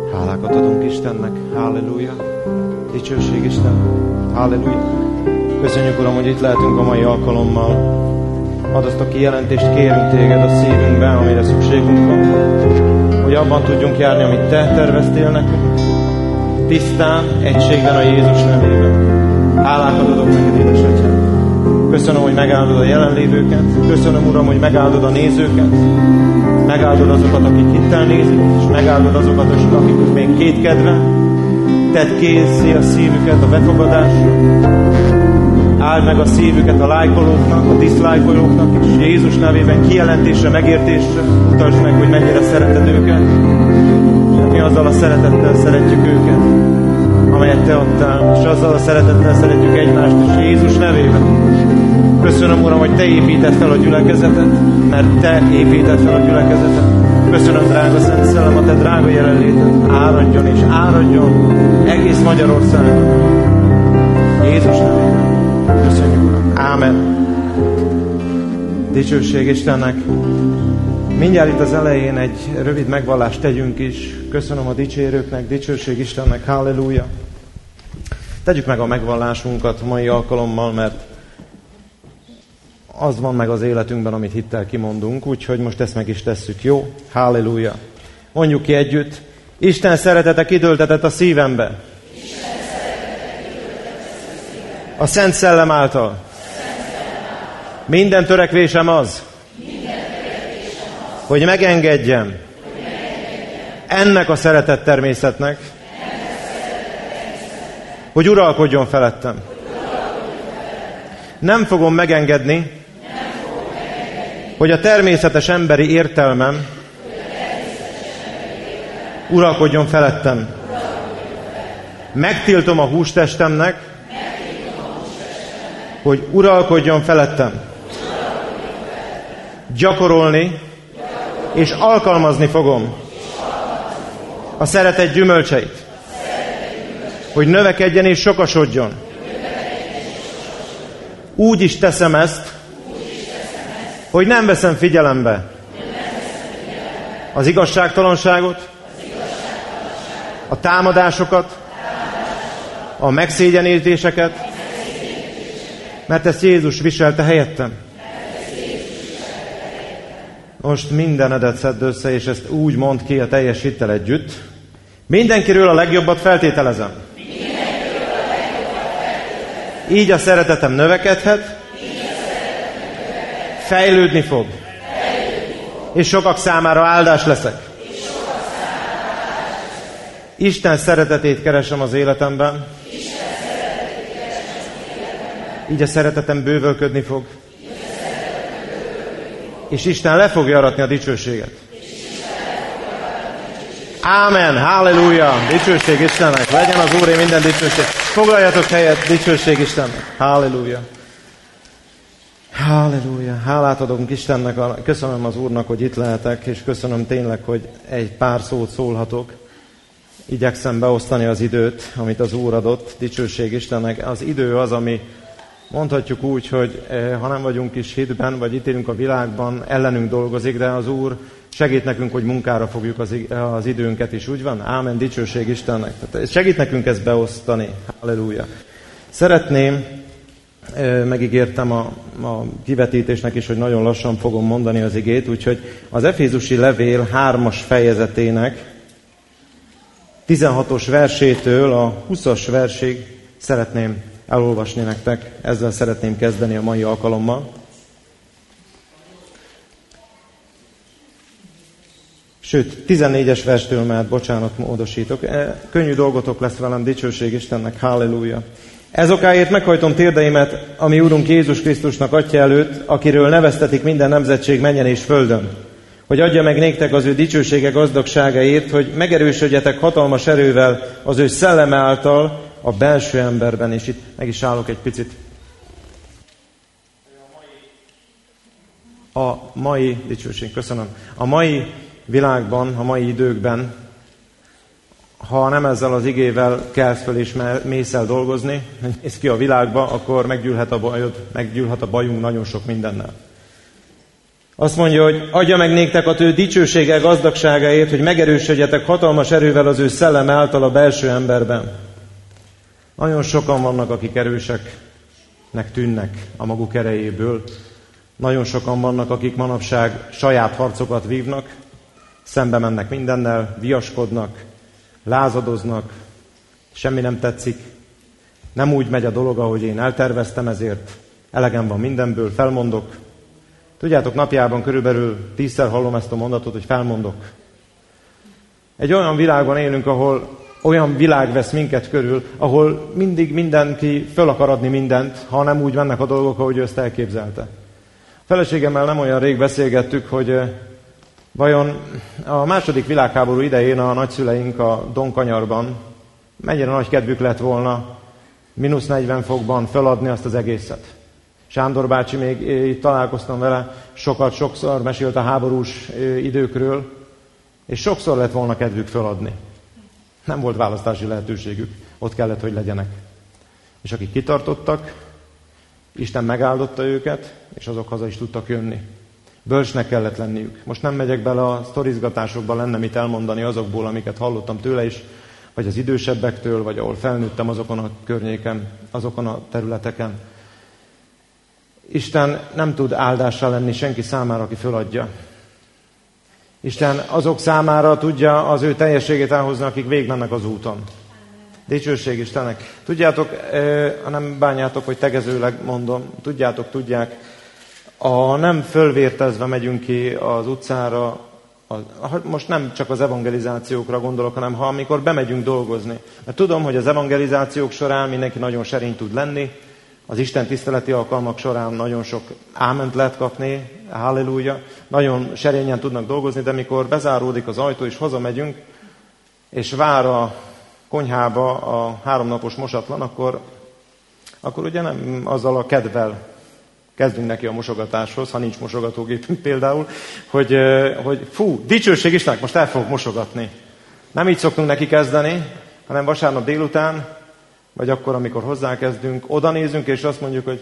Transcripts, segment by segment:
Hálákat adunk Istennek. Halleluja. Dicsőség Isten. Halleluja. Köszönjük, Uram, hogy itt lehetünk a mai alkalommal. Add azt a kijelentést, kérünk Téged a szívünkben, amire szükségünk van. Hogy abban tudjunk járni, amit Te terveztél nekünk. Tisztán, egységben a Jézus nevében. Hálákat adok neked, édesatyám. Köszönöm, hogy megáldod a jelenlévőket. Köszönöm, Uram, hogy megáldod a nézőket. Megáldod azokat, akik hittel nézik, és megáldod azokat, akik még kétkedve. Tedd kézzé a szívüket a befogadásra. Áld meg a szívüket a lájkolóknak, a diszlájkolóknak, és Jézus nevében kijelentésre, megértésre mutasd meg, hogy mennyire szereted őket. Mi azzal a szeretettel szeretjük őket, amelyet Te adtál, és azzal a szeretettel szeretjük egymást is Jézus nevében. Köszönöm, Uram, hogy Te építed fel a gyülekezetet, mert Te építed fel a gyülekezetet. Köszönöm, drága Szent Szellem, a Te drága jelenléted. Áradjon és áradjon egész Magyarországon. Jézus nevében. Köszönjük, Uram. Ámen. Dicsőség Istennek. Mindjárt itt az elején egy rövid megvallást tegyünk is. Köszönöm a dicsérőknek, dicsőség Istennek. Halleluja. Tegyük meg a megvallásunkat mai alkalommal, mert az van meg az életünkben, amit hittel kimondunk, úgyhogy most ezt meg is tesszük, jó? Halleluja. Mondjuk ki együtt. Isten szeretete kidőltetett a szívembe. A Szent Szellem által. Minden törekvésem az, hogy megengedjem ennek a szeretett természetnek, hogy uralkodjon felettem. Nem fogom megengedni, hogy a természetes emberi értelmem uralkodjon felettem. Megtiltom a hústestemnek, hogy uralkodjon felettem. Gyakorolni és alkalmazni fogom a szeretet gyümölcseit, hogy növekedjen és sokasodjon. Úgy is teszem ezt, hogy nem veszem figyelembe az igazságtalanságot, a támadásokat, a megszégyenítéseket, mert ezt Jézus viselte helyettem. Most mindenedet szedd össze, és ezt úgy mondd ki a teljes hittel együtt. Mindenkiről a legjobbat feltételezem. Így a szeretetem növekedhet, fejlődni fog, és sokak számára áldás leszek. Isten szeretetét keresem az életemben, így a szeretetem bővölködni fog, és Isten le fogja aratni a dicsőséget. Ámen, halleluja, dicsőség Istennek, legyen az Úré minden dicsőség. Foglaljatok helyet, dicsőség Istennek, halleluja. Halleluja, hálát adunk Istennek, köszönöm az Úrnak, hogy itt lehetek, és köszönöm tényleg, hogy egy pár szót szólhatok. Igyekszem beosztani az időt, amit az Úr adott, dicsőség Istennek. Az idő az, ami mondhatjuk úgy, hogy ha nem vagyunk is hitben, vagy itt élünk a világban, ellenünk dolgozik, de az Úr segít nekünk, hogy munkára fogjuk az időnket is, úgy van? Ámen, dicsőség Istennek. Tehát segít nekünk ezt beosztani. Halleluja. Szeretném, megígértem a kivetítésnek is, hogy nagyon lassan fogom mondani az igét, úgyhogy az Efézusi levél 3. fejezetének 16. versétől a 20. versig szeretném elolvasni nektek. Ezzel szeretném kezdeni a mai alkalommal. Sőt, 14-es verstől már, bocsánat, módosítok. Könnyű dolgotok lesz velem, dicsőség Istennek, halleluja. Ezokáért meghajtom térdeimet, ami Úrunk Jézus Krisztusnak Atya előtt, akiről neveztetik minden nemzetség mennyen és földön, hogy adja meg néktek az ő dicsősége gazdagságáért, hogy megerősödjetek hatalmas erővel az ő szelleme által a belső emberben. És itt meg is állok egy picit. Dicsőség, köszönöm. A mai világban, a mai időkben, ha nem ezzel az igével kelsz fel és mész el dolgozni, mész ki a világba, akkor meggyűlhet a bajunk nagyon sok mindennel. Azt mondja, hogy adja meg néktek a ő dicsősége gazdagságáért, hogy megerősödjetek hatalmas erővel az ő szelleme által a belső emberben. Nagyon sokan vannak, akik erőseknek tűnnek a maguk erejéből. Nagyon sokan vannak, akik manapság saját harcokat vívnak, szembe mennek mindennel, viaskodnak, lázadoznak, semmi nem tetszik, nem úgy megy a dolog, ahogy én elterveztem, ezért elegem van mindenből, felmondok. Tudjátok, napjában körülbelül 10-szer hallom ezt a mondatot, hogy felmondok. Egy olyan világban élünk, ahol olyan világ vesz minket körül, ahol mindig mindenki föl akar adni mindent, ha nem úgy mennek a dolgok, ahogy ő ezt elképzelte. A feleségemmel nem olyan rég beszélgettük, hogy vajon a második világháború idején a nagyszüleink a Donkanyarban mennyire nagy kedvük lett volna -40 fokban feladni azt az egészet. Sándor bácsi, még itt találkoztam vele, sokszor mesélt a háborús időkről, és sokszor lett volna kedvük feladni. Nem volt választási lehetőségük, ott kellett, hogy legyenek. És akik kitartottak, Isten megáldotta őket, és azok haza is tudtak jönni. Bölcsnek kellett lenniük. Most nem megyek bele a sztorizgatásokba, lenne mit elmondani azokból, amiket hallottam tőle is, vagy az idősebbektől, vagy ahol felnőttem azokon a környéken, azokon a területeken. Isten nem tud áldással lenni senki számára, aki föladja. Isten azok számára tudja az ő teljességét elhozni, akik végigmennek az úton. Dicsőség Istennek. Tudjátok, ha nem bánjátok, hogy tegezőleg mondom, tudják, nem fölvértezve megyünk ki az utcára, most nem csak az evangelizációkra gondolok, hanem amikor bemegyünk dolgozni. Mert tudom, hogy az evangelizációk során mindenki nagyon serény tud lenni, az Isten tiszteleti alkalmak során nagyon sok áment lehet kapni, halleluja, nagyon serényen tudnak dolgozni, de mikor bezáródik az ajtó és hazamegyünk, és vár a konyhába a 3 napos mosatlan, akkor ugye nem azzal a kedvel kezdünk neki a mosogatáshoz, ha nincs mosogatógépünk például, hogy fú, dicsőség Istennek, most el fogok mosogatni. Nem így szoktunk neki kezdeni, hanem vasárnap délután, vagy akkor, amikor hozzákezdünk, oda nézünk, és azt mondjuk, hogy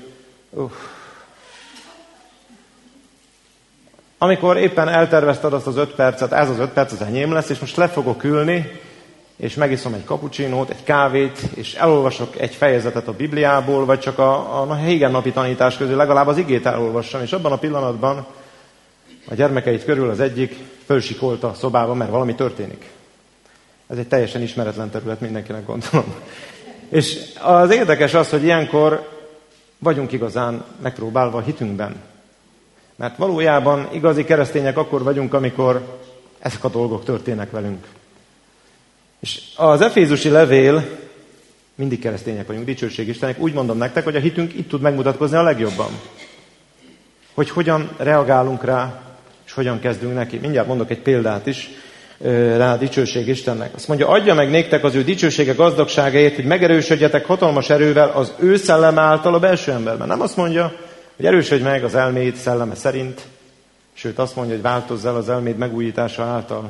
amikor éppen eltervezted azt az 5 percet, ez az 5 perc az enyém lesz, és most le fogok ülni, és megiszom egy cappuccinót, egy kávét, és elolvasok egy fejezetet a Bibliából, vagy csak a hégennapi tanítás közül legalább az igét elolvassam, és abban a pillanatban a gyermekeit körül az egyik fölsikolt a szobába, mert valami történik. Ez egy teljesen ismeretlen terület mindenkinek, gondolom. És az érdekes az, hogy ilyenkor vagyunk igazán megpróbálva a hitünkben. Mert valójában igazi keresztények akkor vagyunk, amikor ezek a dolgok történnek velünk. És az efézusi levél, mindig keresztények vagyunk, dicsőség Istennek, úgy mondom nektek, hogy a hitünk itt tud megmutatkozni a legjobban. Hogy hogyan reagálunk rá, és hogyan kezdünk neki. Mindjárt mondok egy példát is rá, dicsőség Istennek. Azt mondja, adja meg néktek az ő dicsősége gazdagságáért, hogy megerősödjetek hatalmas erővel az ő szelleme által a belső emberben. Nem azt mondja, hogy erősödj meg az elméd szelleme szerint, sőt azt mondja, hogy változz el az elméd megújítása által.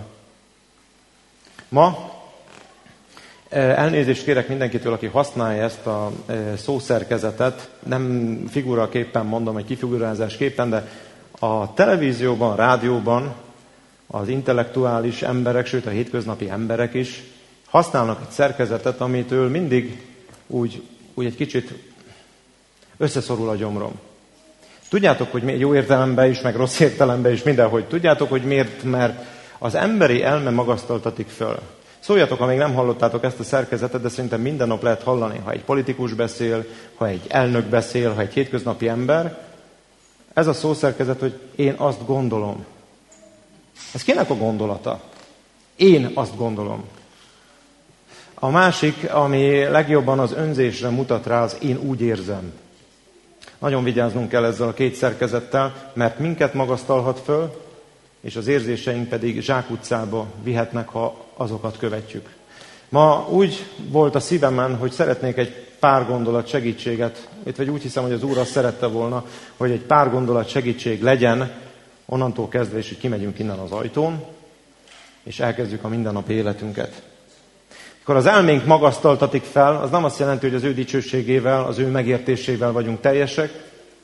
Ma elnézést kérek mindenkitől, aki használja ezt a szószerkezetet, nem figuraképpen mondom, egy kifigurázásképpen, de a televízióban, rádióban az intellektuális emberek, sőt a hétköznapi emberek is használnak egy szerkezetet, amitől mindig úgy egy kicsit összeszorul a gyomrom. Tudjátok, hogy jó értelemben is, meg rossz értelemben is, mindenhogy. Tudjátok, hogy miért? Mert az emberi elme magasztaltatik föl. Szóljatok, ha még nem hallottátok ezt a szerkezetet, de szerintem minden nap lehet hallani, ha egy politikus beszél, ha egy elnök beszél, ha egy hétköznapi ember. Ez a szószerkezet, hogy én azt gondolom. Ez kinek a gondolata? Én azt gondolom. A másik, ami legjobban az önzésre mutat rá, az én úgy érzem. Nagyon vigyáznunk kell ezzel a két szerkezettel, mert minket magasztalhat föl, és az érzéseink pedig zsákutcába vihetnek, ha azokat követjük. Ma úgy volt a szívemen, hogy szeretnék egy pár gondolat segítséget, vagy úgy hiszem, hogy az Úr azt szerette volna, hogy egy pár gondolat segítség legyen, onnantól kezdve is, hogy kimegyünk innen az ajtón, és elkezdjük a mindennapi életünket. Akkor az elménk magasztaltatik fel, az nem azt jelenti, hogy az ő dicsőségével, az ő megértésével vagyunk teljesek,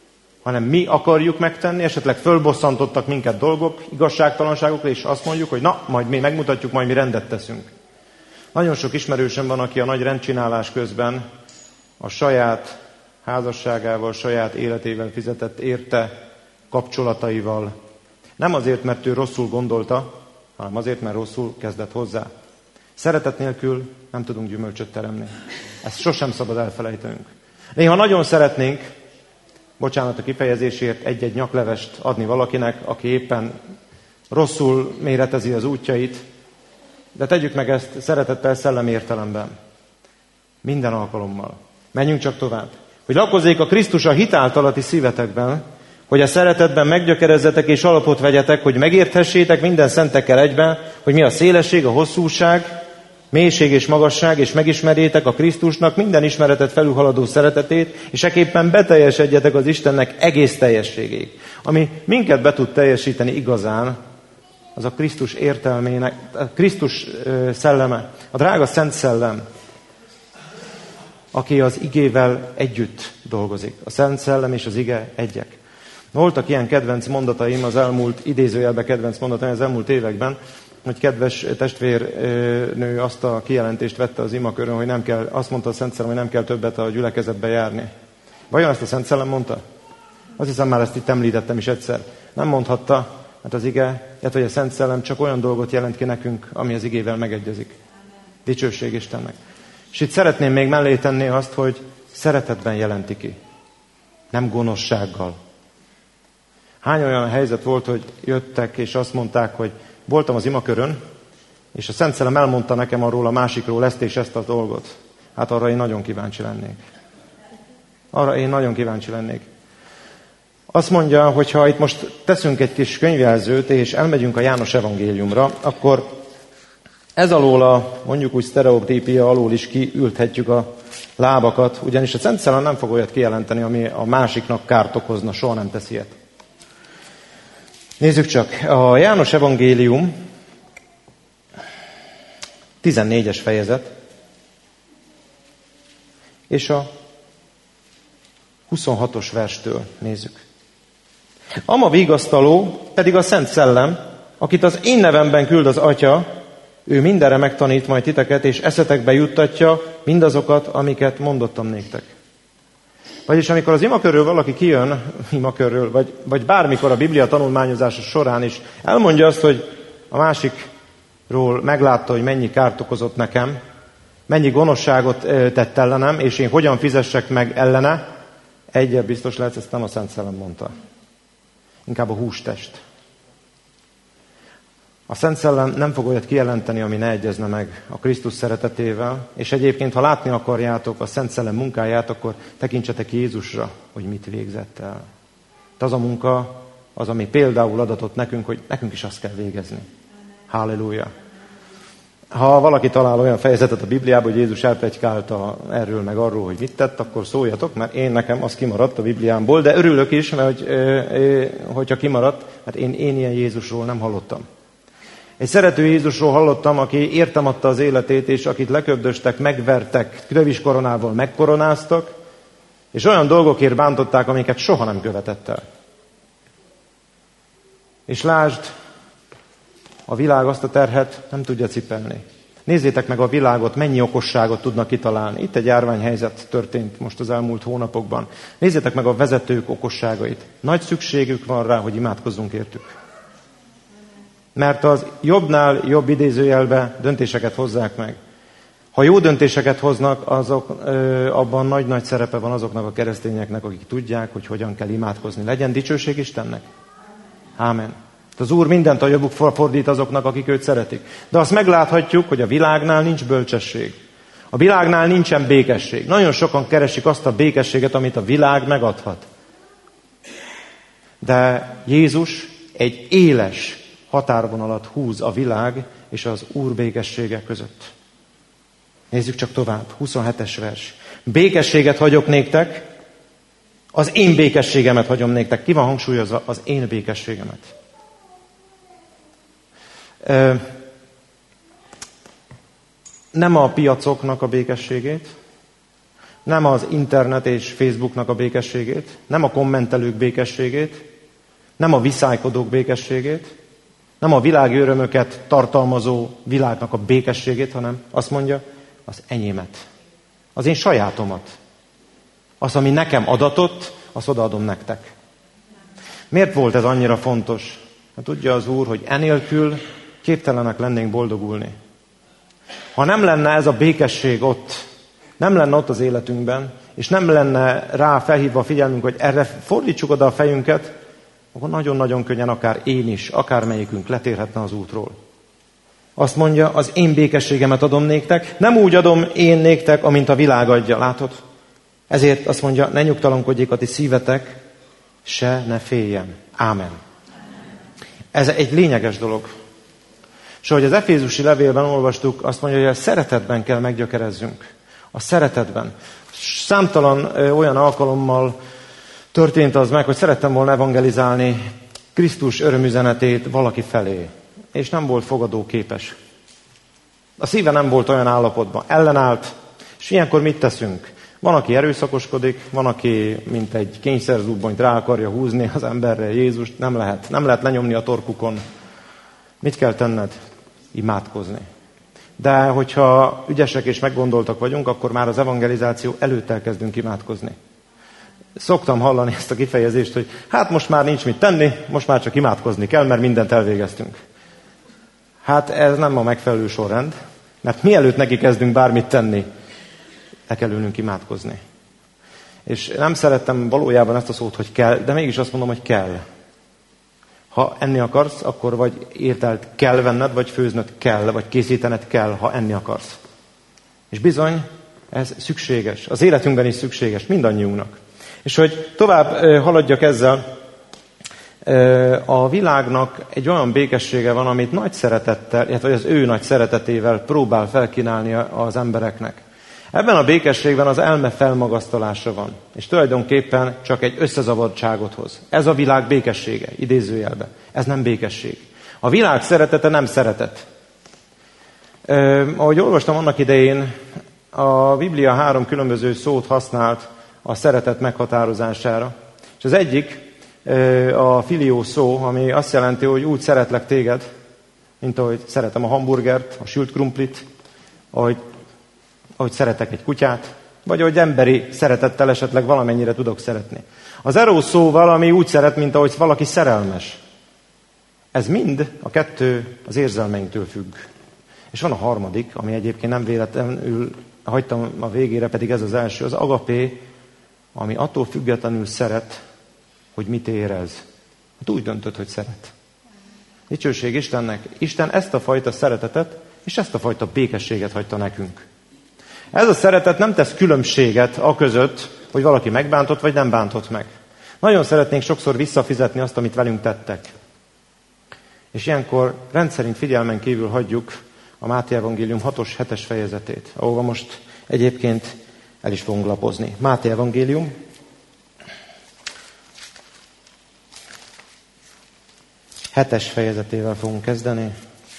hanem mi akarjuk megtenni, esetleg fölbosszantottak minket dolgok, igazságtalanságokra, és azt mondjuk, hogy na, majd mi megmutatjuk, majd mi rendet teszünk. Nagyon sok ismerősöm van, aki a nagy rendcsinálás közben a saját házasságával, saját életével fizetett érte kapcsolataival. Nem azért, mert ő rosszul gondolta, hanem azért, mert rosszul kezdett hozzá. Szeretet nélkül nem tudunk gyümölcsöt teremni. Ezt sosem szabad elfelejtenünk. Néha nagyon szeretnénk, bocsánat a kifejezésért, egy-egy nyaklevest adni valakinek, aki éppen rosszul méretezi az útjait, de tegyük meg ezt szeretettel, szellemi értelemben. Minden alkalommal. Menjünk csak tovább. Hogy lakozzék a Krisztus a hit általati szívetekben, hogy a szeretetben meggyökerezzetek és alapot vegyetek, hogy megérthessétek minden szentekkel egyben, hogy mi a szélesség, a hosszúság, mélység és magasság, és megismerjétek a Krisztusnak minden ismeretet felülhaladó szeretetét, és ekképpen beteljesedjetek az Istennek egész teljességéig. Ami minket be tud teljesíteni igazán, az a Krisztus értelmének, a Krisztus szelleme, a drága Szent Szellem, aki az igével együtt dolgozik. A Szent Szellem és az ige egyek. Voltak ilyen kedvenc mondataim az elmúlt, idézőjelben kedvenc mondataim az elmúlt években, hogy kedves testvérnő azt a kijelentést vette az imakörön, hogy nem kell, azt mondta a Szent Szellem, hogy nem kell többet a gyülekezetbe járni. Vajon ezt a Szent Szellem mondta? Azt hiszem, már ezt itt említettem is egyszer. Nem mondhatta, mert az ige, illetve a Szent Szellem csak olyan dolgot jelent ki nekünk, ami az igével megegyezik. Dicsőség Istennek. És itt szeretném még mellé tenni azt, hogy szeretetben jelenti ki. Nem gonoszsággal. Hány olyan helyzet volt, hogy jöttek és azt mondták, hogy voltam az imakörön, és a Szent Szellem elmondta nekem arról a másikról ezt és ezt a dolgot. Hát arra én nagyon kíváncsi lennék. Arra én nagyon kíváncsi lennék. Azt mondja, hogy ha itt most teszünk egy kis könyvjelzőt, és elmegyünk a János evangéliumra, akkor ez alól a, mondjuk úgy sztereotípia alól is kiülthetjük a lábakat, ugyanis a Szent Szellem nem fog olyat kijelenteni, ami a másiknak kárt okozna, soha nem teszi ilyet. Nézzük csak, a János evangélium 14-es fejezet, és a 26-os verstől nézzük. Ama vigasztaló pedig a Szent Szellem, akit az én nevemben küld az Atya, ő mindenre megtanít majd titeket, és eszetekbe juttatja mindazokat, amiket mondottam néktek. Vagyis amikor az imakörről valaki kijön, vagy bármikor a Biblia tanulmányozása során is elmondja azt, hogy a másikról meglátta, hogy mennyi kárt okozott nekem, mennyi gonoszságot tett ellenem, és én hogyan fizessek meg ellene, egyel biztos lehet, ezt nem a Szent Szellem mondta. Inkább a hústest. A Szent Szellem nem fog olyat kijelenteni, ami ne egyezne meg a Krisztus szeretetével, és egyébként, ha látni akarjátok a Szent Szellem munkáját, akkor tekintsetek Jézusra, hogy mit végzett el. De az a munka, az, ami például adatott nekünk, hogy nekünk is azt kell végezni. Halleluja! Ha valaki talál olyan fejezetet a Bibliában, hogy Jézus elpletykálta erről meg arról, hogy mit tett, akkor szóljatok, mert nekem az kimaradt a Bibliámból, de örülök is, mert hogyha kimaradt, mert én ilyen Jézusról nem hallottam. Egy szerető Jézusról hallottam, aki értem adta az életét, és akit leköbdöstek, megvertek, tövis koronával megkoronáztak, és olyan dolgokért bántották, amiket soha nem követett el. És lásd, a világ azt a terhet nem tudja cipelni. Nézzétek meg a világot, mennyi okosságot tudnak kitalálni. Itt egy járványhelyzet történt most az elmúlt hónapokban. Nézzétek meg a vezetők okosságait. Nagy szükségük van rá, hogy imádkozzunk értük. Mert az jobbnál jobb idézőjelbe döntéseket hozzák meg. Ha jó döntéseket hoznak, abban nagy-nagy szerepe van azoknak a keresztényeknek, akik tudják, hogy hogyan kell imádkozni. Legyen dicsőség Istennek. Ámen. Az Úr mindent a jobbukra fordít azoknak, akik őt szeretik. De azt megláthatjuk, hogy a világnál nincs bölcsesség. A világnál nincsen békesség. Nagyon sokan keresik azt a békességet, amit a világ megadhat. De Jézus egy éles határvonalat húz a világ és az Úr békessége között. Nézzük csak tovább. 27-es vers. Békességet hagyok néktek, az én békességemet hagyom néktek. Ki van hangsúlyozva? Az én békességemet. Nem a piacoknak a békességét, Nem az internet és Facebooknak a békességét, nem a kommentelők békességét, nem a viszálykodók békességét, nem a világi örömöket tartalmazó világnak a békességét, hanem azt mondja, az enyémet, az én sajátomat. Az, ami nekem adatott, azt odaadom nektek. Miért volt ez annyira fontos? Hát tudja az Úr, hogy enélkül képtelenek lennénk boldogulni. Ha nem lenne ez a békesség ott, nem lenne ott az életünkben, és nem lenne rá felhívva a figyelmünk, hogy erre fordítsuk oda a fejünket, akkor nagyon-nagyon könnyen akár én is, akármelyikünk letérhetne az útról. Azt mondja, az én békességemet adom néktek, nem úgy adom én néktek, amint a világ adja. Látod? Ezért azt mondja, ne nyugtalankodjék a ti szívetek, se ne féljen. Ámen. Ez egy lényeges dolog. És ahogy az Efézusi levélben olvastuk, azt mondja, hogy a szeretetben kell meggyökerezzünk. A szeretetben. Számtalan olyan alkalommal történt az meg, hogy szerettem volna evangelizálni Krisztus örömüzenetét valaki felé. És nem volt fogadóképes. A szíve nem volt olyan állapotban. Ellenállt. És ilyenkor mit teszünk? Van, aki erőszakoskodik, van, aki mint egy kényszerzubbonyt rá akarja húzni az emberre Jézust. Nem lehet. Nem lehet lenyomni a torkukon. Mit kell tenned? Imádkozni. De hogyha ügyesek és meggondoltak vagyunk, akkor már az evangelizáció előtt elkezdünk imádkozni. Szoktam hallani ezt a kifejezést, hogy hát most már nincs mit tenni, most már csak imádkozni kell, mert mindent elvégeztünk. Hát ez nem a megfelelő sorrend, mert mielőtt neki kezdünk bármit tenni, le kell ülnünk imádkozni. És nem szerettem valójában ezt a szót, hogy kell, de mégis azt mondom, hogy kell. Ha enni akarsz, akkor vagy ételt kell venned, vagy főznöd kell, vagy készítened kell, ha enni akarsz. És bizony, ez szükséges. Az életünkben is szükséges, mindannyiunknak. És hogy tovább haladjak ezzel, a világnak egy olyan békessége van, amit nagy szeretettel, illetve az ő nagy szeretetével próbál felkínálni az embereknek. Ebben a békességben az elme felmagasztalása van, és tulajdonképpen csak egy összezavadtságot hoz. Ez a világ békessége, idézőjelben. Ez nem békesség. A világ szeretete nem szeretet. Ahogy olvastam annak idején, a Biblia 3 különböző szót használt a szeretet meghatározására. És az egyik a filió szó, ami azt jelenti, hogy úgy szeretlek téged, mint ahogy szeretem a hamburgert, a sült krumplit, ahogy szeretek egy kutyát, vagy ahogy emberi szeretettel esetleg valamennyire tudok szeretni. Az eros szó valami úgy szeret, mint ahogy valaki szerelmes. Ez mind a kettő az érzelmeinktől függ. És van a harmadik, ami egyébként nem véletlenül hagytam a végére, pedig ez az első, az agapé, ami attól függetlenül szeret, hogy mit érez. Hát úgy döntött, hogy szeret. Dicsőség Istennek. Isten ezt a fajta szeretetet és ezt a fajta békességet hagyta nekünk. Ez a szeretet nem tesz különbséget aközött, hogy valaki megbántott vagy nem bántott meg. Nagyon szeretnénk sokszor visszafizetni azt, amit velünk tettek. És ilyenkor rendszerint figyelmen kívül hagyjuk a Máté evangélium 6-os, 7-es fejezetét, ahova most egyébként el is fogunk lapozni. Máté evangélium 7-es fejezetével fogunk kezdeni.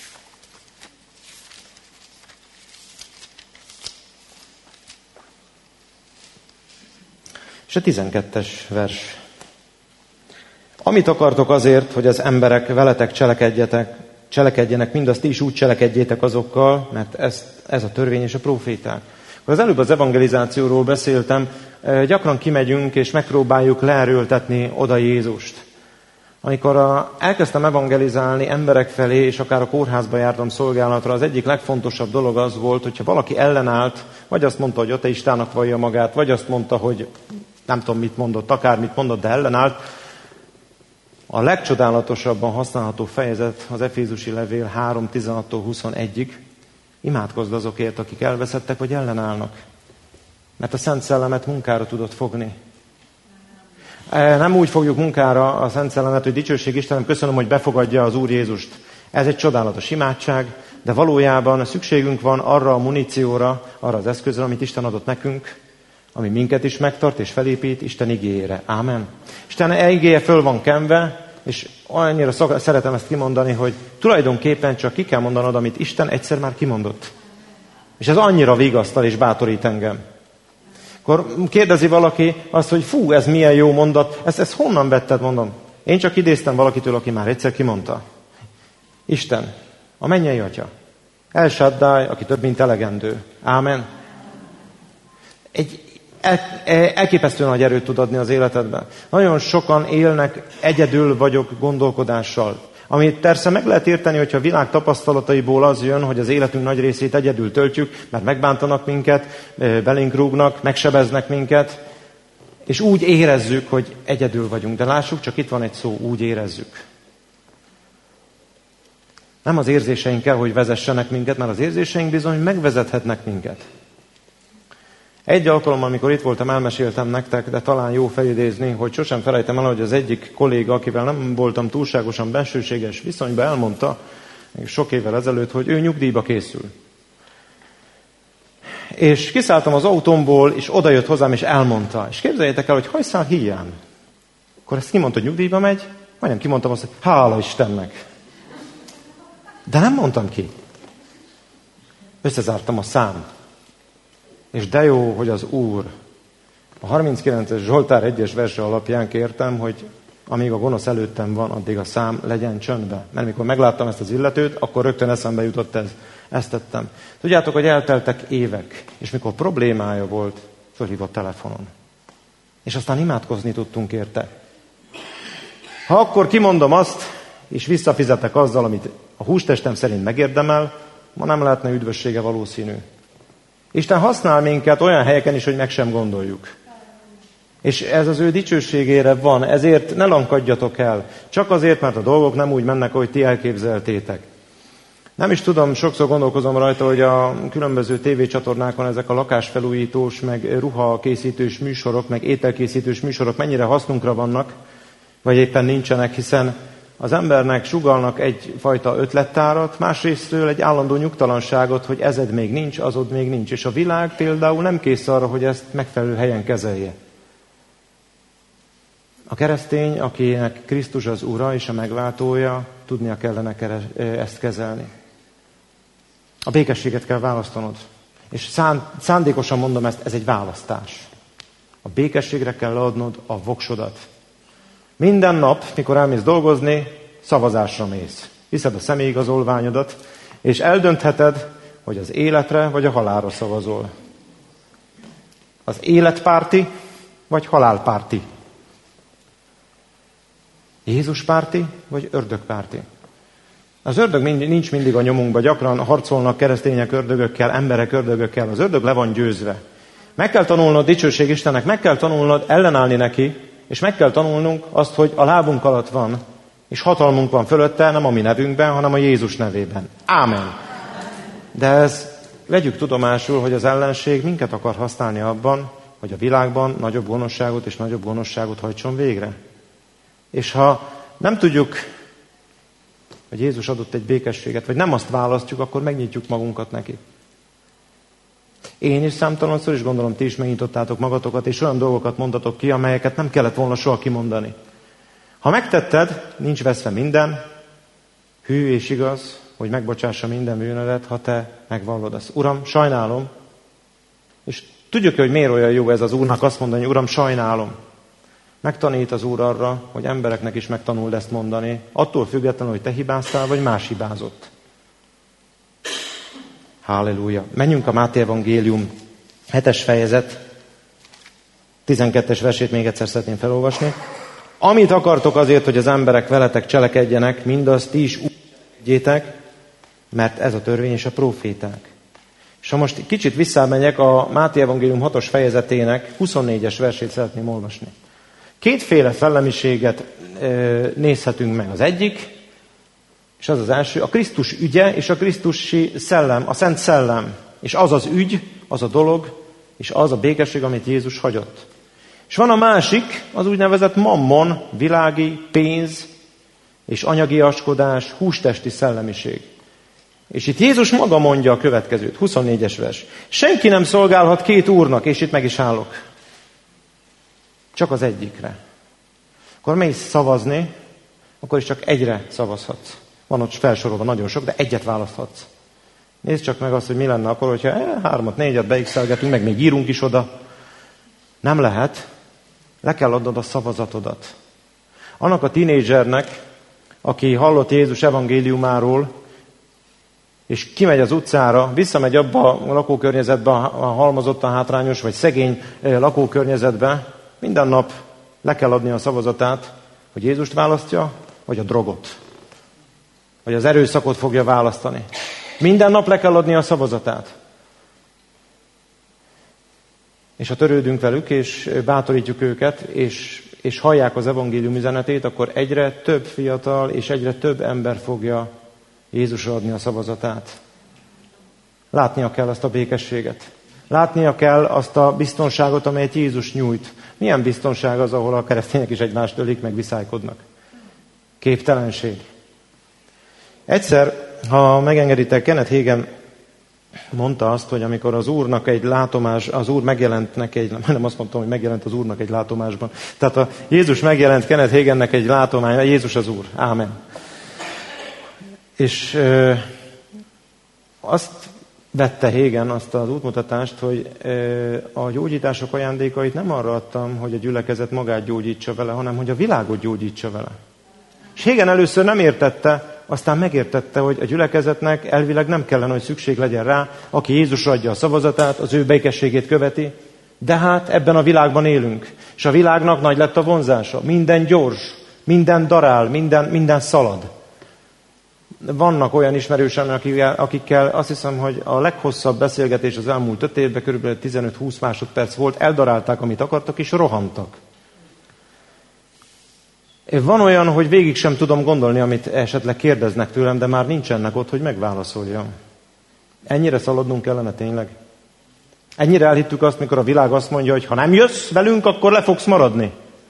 És a 12-es vers. Amit akartok azért, hogy az emberek veletek cselekedjenek, mindazt ti is úgy cselekedjétek azokkal, mert ez a törvény és a próféták. Az előbb az evangelizációról beszéltem, gyakran kimegyünk és megpróbáljuk leerőltetni oda Jézust. Amikor elkezdtem evangelizálni emberek felé, és akár a kórházba jártam szolgálatra, az egyik legfontosabb dolog az volt, hogyha valaki ellenállt, vagy azt mondta, hogy ateistának vallja magát, vagy azt mondta, hogy nem tudom mit mondott, akármit mondott, de ellenállt. A legcsodálatosabban használható fejezet az Efézusi levél 3:16-21-ig. Imádkozz azokért, akik elveszettek, vagy ellenállnak. Mert a Szent Szellemet munkára tudod fogni. Nem úgy fogjuk munkára a Szent Szellemet, hogy dicsőség Istenem, köszönöm, hogy befogadja az Úr Jézust. Ez egy csodálatos imádság, de valójában szükségünk van arra a munícióra, arra az eszközre, amit Isten adott nekünk, ami minket is megtart és felépít Isten igéjére. Ámen. Isten igéje föl van kenve, és annyira szeretem ezt kimondani, hogy tulajdonképpen csak ki kell mondanod, amit Isten egyszer már kimondott. És ez annyira vigasztal és bátorít engem. Akkor kérdezi valaki azt, hogy fú, ez milyen jó mondat, ezt honnan vetted, mondom. Én csak idéztem valakitől, aki már egyszer kimondta. Isten, a mennyei Atya. El Shaddai, aki több, mint elegendő. Ámen. Elképesztően nagy erőt tud adni az életedben. Nagyon sokan élnek egyedül vagyok gondolkodással. Amit persze meg lehet érteni, hogyha a világ tapasztalataiból az jön, hogy az életünk nagy részét egyedül töltjük, mert megbántanak minket, belénk rúgnak, megsebeznek minket, és úgy érezzük, hogy egyedül vagyunk. De lássuk, csak itt van egy szó, úgy érezzük. Nem az érzéseink kell, hogy vezessenek minket, mert az érzéseink bizony megvezethetnek minket. Egy alkalommal, amikor itt voltam, elmeséltem nektek, de talán jó felidézni, hogy sosem felejtem el, hogy az egyik kolléga, akivel nem voltam túlságosan bensőséges viszonyban, elmondta sok évvel ezelőtt, hogy ő nyugdíjba készül. És kiszálltam az autómból, és odajött hozzám, és elmondta. És képzeljétek el, hogy hajszál híján. Akkor ezt kimondta, hogy nyugdíjba megy, majdnem kimondtam azt, hogy hála Istennek. De nem mondtam ki. Összezártam a szám. És de jó, hogy az Úr a 39-es Zsoltár 1-es verse alapján kértem, hogy amíg a gonosz előttem van, addig a szám legyen csöndbe. Mert mikor megláttam ezt az illetőt, akkor rögtön eszembe jutott ez. Ezt tettem. Tudjátok, hogy elteltek évek, és mikor problémája volt, fölhívott telefonon. És aztán imádkozni tudtunk érte. Ha akkor kimondom azt, és visszafizetek azzal, amit a hústestem szerint megérdemel, ma nem lehetne üdvössége valószínű. Isten használ minket olyan helyeken is, hogy meg sem gondoljuk. És ez az ő dicsőségére van, ezért ne lankadjatok el. Csak azért, mert a dolgok nem úgy mennek, ahogy ti elképzeltétek. Nem is tudom, sokszor gondolkozom rajta, hogy a különböző tévécsatornákon ezek a lakásfelújítós, meg ruhakészítős műsorok, meg ételkészítős műsorok mennyire hasznunkra vannak, vagy éppen nincsenek, hiszen az embernek sugallnak egyfajta ötlettárat, másrésztől egy állandó nyugtalanságot, hogy ezed még nincs, azod még nincs. És a világ például nem kész arra, hogy ezt megfelelő helyen kezelje. A keresztény, akinek Krisztus az Ura és a megváltója, tudnia kellene ezt kezelni. A békességet kell választanod. És szándékosan mondom ezt, ez egy választás. A békességre kell leadnod a voksodat. Minden nap, mikor elmész dolgozni, szavazásra mész. Viszed a személyigazolványodat, és eldöntheted, hogy az életre vagy a halálra szavazol. Az életpárti vagy halálpárti. Jézuspárti vagy ördögpárti. Az ördög nincs mindig a nyomunkban, gyakran harcolnak keresztények ördögökkel, emberek ördögökkel. Az ördög le van győzve. Meg kell tanulnod, dicsőség Istennek, meg kell tanulnod ellenállni neki, és meg kell tanulnunk azt, hogy a lábunk alatt van, és hatalmunk van fölötte, nem a mi nevünkben, hanem a Jézus nevében. Ámen. De vegyük tudomásul, hogy az ellenség minket akar használni abban, hogy a világban nagyobb gonoszságot és nagyobb gonoszságot hajtson végre. És ha nem tudjuk, hogy Jézus adott egy békességet, vagy nem azt választjuk, akkor megnyitjuk magunkat neki. Én is számtalanszor, és gondolom ti is megnyitottátok magatokat, és olyan dolgokat mondatok ki, amelyeket nem kellett volna soha kimondani. Ha megtetted, nincs veszve minden, hű és igaz, hogy megbocsássa minden bűnödet, ha te megvallod azt. Uram, sajnálom. És tudjuk, hogy miért olyan jó ez az Úrnak azt mondani, hogy Uram, sajnálom. Megtanít az Úr arra, hogy embereknek is megtanuld ezt mondani, attól függetlenül, hogy te hibáztál, vagy más hibázott. Halleluja. Menjünk a Máté evangélium 7. fejezet, 12. versét még egyszer szeretném felolvasni. Amit akartok azért, hogy az emberek veletek cselekedjenek, mindazt ti is úgy cselekedjétek, mert ez a törvény és a próféták. És ha most kicsit visszamegyek, a Máté evangélium 6. fejezetének 24. versét szeretném olvasni. Kétféle szellemiséget nézhetünk meg. Az egyik, és az az első, a Krisztus ügye és a Krisztusi szellem, a Szent Szellem. És az az ügy, az a dolog, és az a békesség, amit Jézus hagyott. És van a másik, az úgynevezett mammon, világi, pénz és anyagiaskodás, hústesti szellemiség. És itt Jézus maga mondja a következőt, 24. vers. Senki nem szolgálhat két úrnak, és itt meg is állok. Csak az egyikre. Akkor mész szavazni, akkor is csak egyre szavazhatsz. Van ott felsorolva nagyon sok, de egyet választhatsz. Nézd csak meg azt, hogy mi lenne akkor, hogyha 3-4 beixelgetünk, meg még írunk is oda. Nem lehet, le kell adnod a szavazatodat. Annak a tínédzsernek, aki hallott Jézus evangéliumáról, és kimegy az utcára, visszamegy abba a lakókörnyezetbe, a halmozottan hátrányos vagy szegény lakókörnyezetbe, minden nap le kell adni a szavazatát, hogy Jézust választja, vagy a drogot. Vagy az erőszakot fogja választani. Minden nap le kell adni a szavazatát. És ha törődünk velük, és bátorítjuk őket, és hallják az evangélium üzenetét, akkor egyre több fiatal és egyre több ember fogja Jézusra adni a szavazatát. Látnia kell azt a békességet. Látnia kell azt a biztonságot, amelyet Jézus nyújt. Milyen biztonság az, ahol a keresztények is egymást ölik, meg viszálykodnak? Képtelenség. Egyszer, ha megengeditek, Kenneth Hagin mondta azt, hogy amikor az Úrnak egy látomás, az Úr megjelent neki nem azt mondtam, hogy megjelent az Úrnak egy látomásban. Tehát a Jézus megjelent Kenneth Haginnek egy látományban, Jézus az Úr. Ámen. És azt vette Hagin, azt az útmutatást, hogy a gyógyítások ajándékait nem arra adtam, hogy a gyülekezet magát gyógyítsa vele, hanem hogy a világot gyógyítsa vele. És Hagin először nem értette, aztán megértette, hogy a gyülekezetnek elvileg nem kellene, hogy szükség legyen rá, aki Jézusra adja a szavazatát, az ő békességét követi, de hát ebben a világban élünk, és a világnak nagy lett a vonzása. Minden gyors, minden darál, minden szalad. Vannak olyan ismerősem, akikkel azt hiszem, hogy a leghosszabb beszélgetés az elmúlt 5 évben, körülbelül 15-20 másodperc volt, eldarálták, amit akartak, és rohantak. Van olyan, hogy végig sem tudom gondolni, amit esetleg kérdeznek tőlem, de már nincsenek ott, hogy megválaszoljam. Ennyire szaladnunk kellene tényleg? Ennyire elhittük azt, mikor a világ azt mondja, hogy ha nem jössz velünk, akkor le fogsz maradni.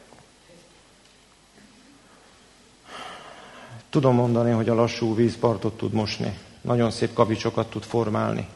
Tudom mondani, hogy a lassú víz partot tud mosni. Nagyon szép kavicsokat tud formálni.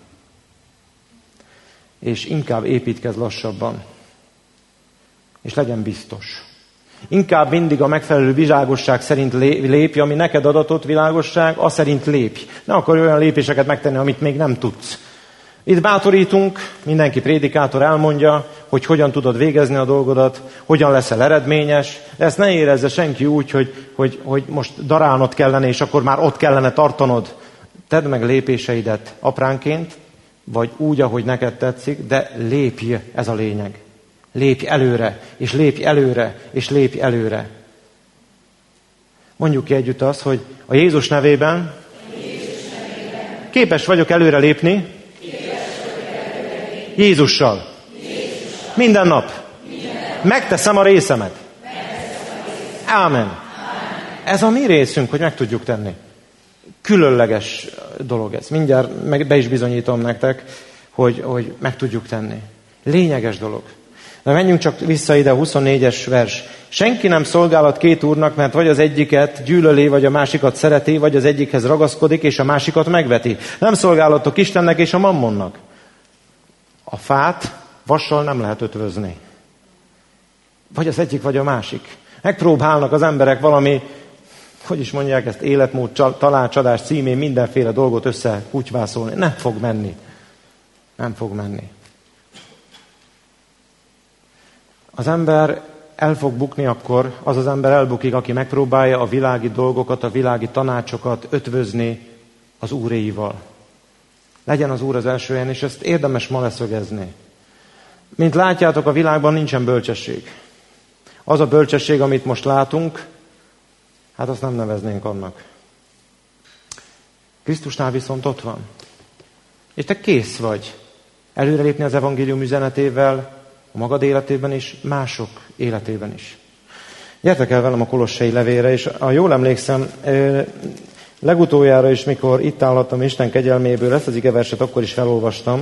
És inkább építkezz lassabban. És legyen biztos. Inkább mindig a megfelelő világosság szerint lépj, ami neked adatott világosság, az szerint lépj. Ne akarj olyan lépéseket megtenni, amit még nem tudsz. Itt bátorítunk, mindenki prédikátor elmondja, hogy hogyan tudod végezni a dolgodat, hogyan leszel eredményes, de ezt ne érezze senki úgy, hogy most darálnod kellene, és akkor már ott kellene tartanod. Tedd meg lépéseidet apránként, vagy úgy, ahogy neked tetszik, de lépj, ez a lényeg. Lépj előre, és lépj előre, és lépj előre. Mondjuk ki együtt azt, hogy a Jézus nevében képes vagyok előre lépni Jézussal. Minden nap. Megteszem a részemet. Ámen. Ez a mi részünk, hogy meg tudjuk tenni. Különleges dolog ez. Mindjárt be is bizonyítom nektek, hogy meg tudjuk tenni. Lényeges dolog. De menjünk csak vissza ide, a 24-es vers. Senki nem szolgálhat 2 úrnak, mert vagy az egyiket gyűlöli, vagy a másikat szereti, vagy az egyikhez ragaszkodik, és a másikat megveti. Nem szolgálhatok Istennek és a mammonnak. A fát vassal nem lehet ötvözni. Vagy az egyik, vagy a másik. Megpróbálnak az emberek valami, hogy is mondják ezt, életmód tanácsadás címén mindenféle dolgot összekutyvászolni. Nem fog menni. Nem fog menni. Az ember el fog bukni akkor, az ember elbukik, aki megpróbálja a világi dolgokat, a világi tanácsokat ötvözni az Úréival. Legyen az Úr az első helyen, és ezt érdemes ma leszögezni. Mint látjátok, a világban nincsen bölcsesség. Az a bölcsesség, amit most látunk, hát azt nem neveznénk annak. Krisztusnál viszont ott van. És te kész vagy előrelépni az evangélium üzenetével, a magad életében is, mások életében is. Gyertek el velem a Kolossai levélre, és ha jól emlékszem, legutoljára is, mikor itt állhattam Isten kegyelméből, ezt az igeverset akkor is felolvastam.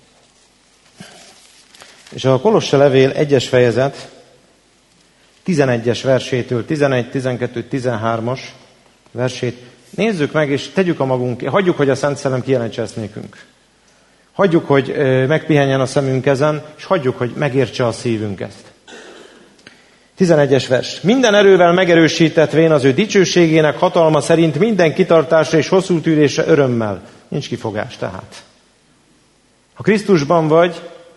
És a Kolosse levél 1-es fejezet, 11-es versétől, 11, 12, 13-as versét nézzük meg, és tegyük a magunk, hagyjuk, hogy a Szent Szellem kijelentse ezt nékünk. Hagyjuk, hogy megpihenjen a szemünk ezen, és hagyjuk, hogy megértse a szívünk ezt. 11-es vers. Minden erővel megerősítetvén az ő dicsőségének hatalma szerint minden kitartásra és hosszú tűrésre örömmel. Nincs kifogás tehát. Ha Krisztusban vagy,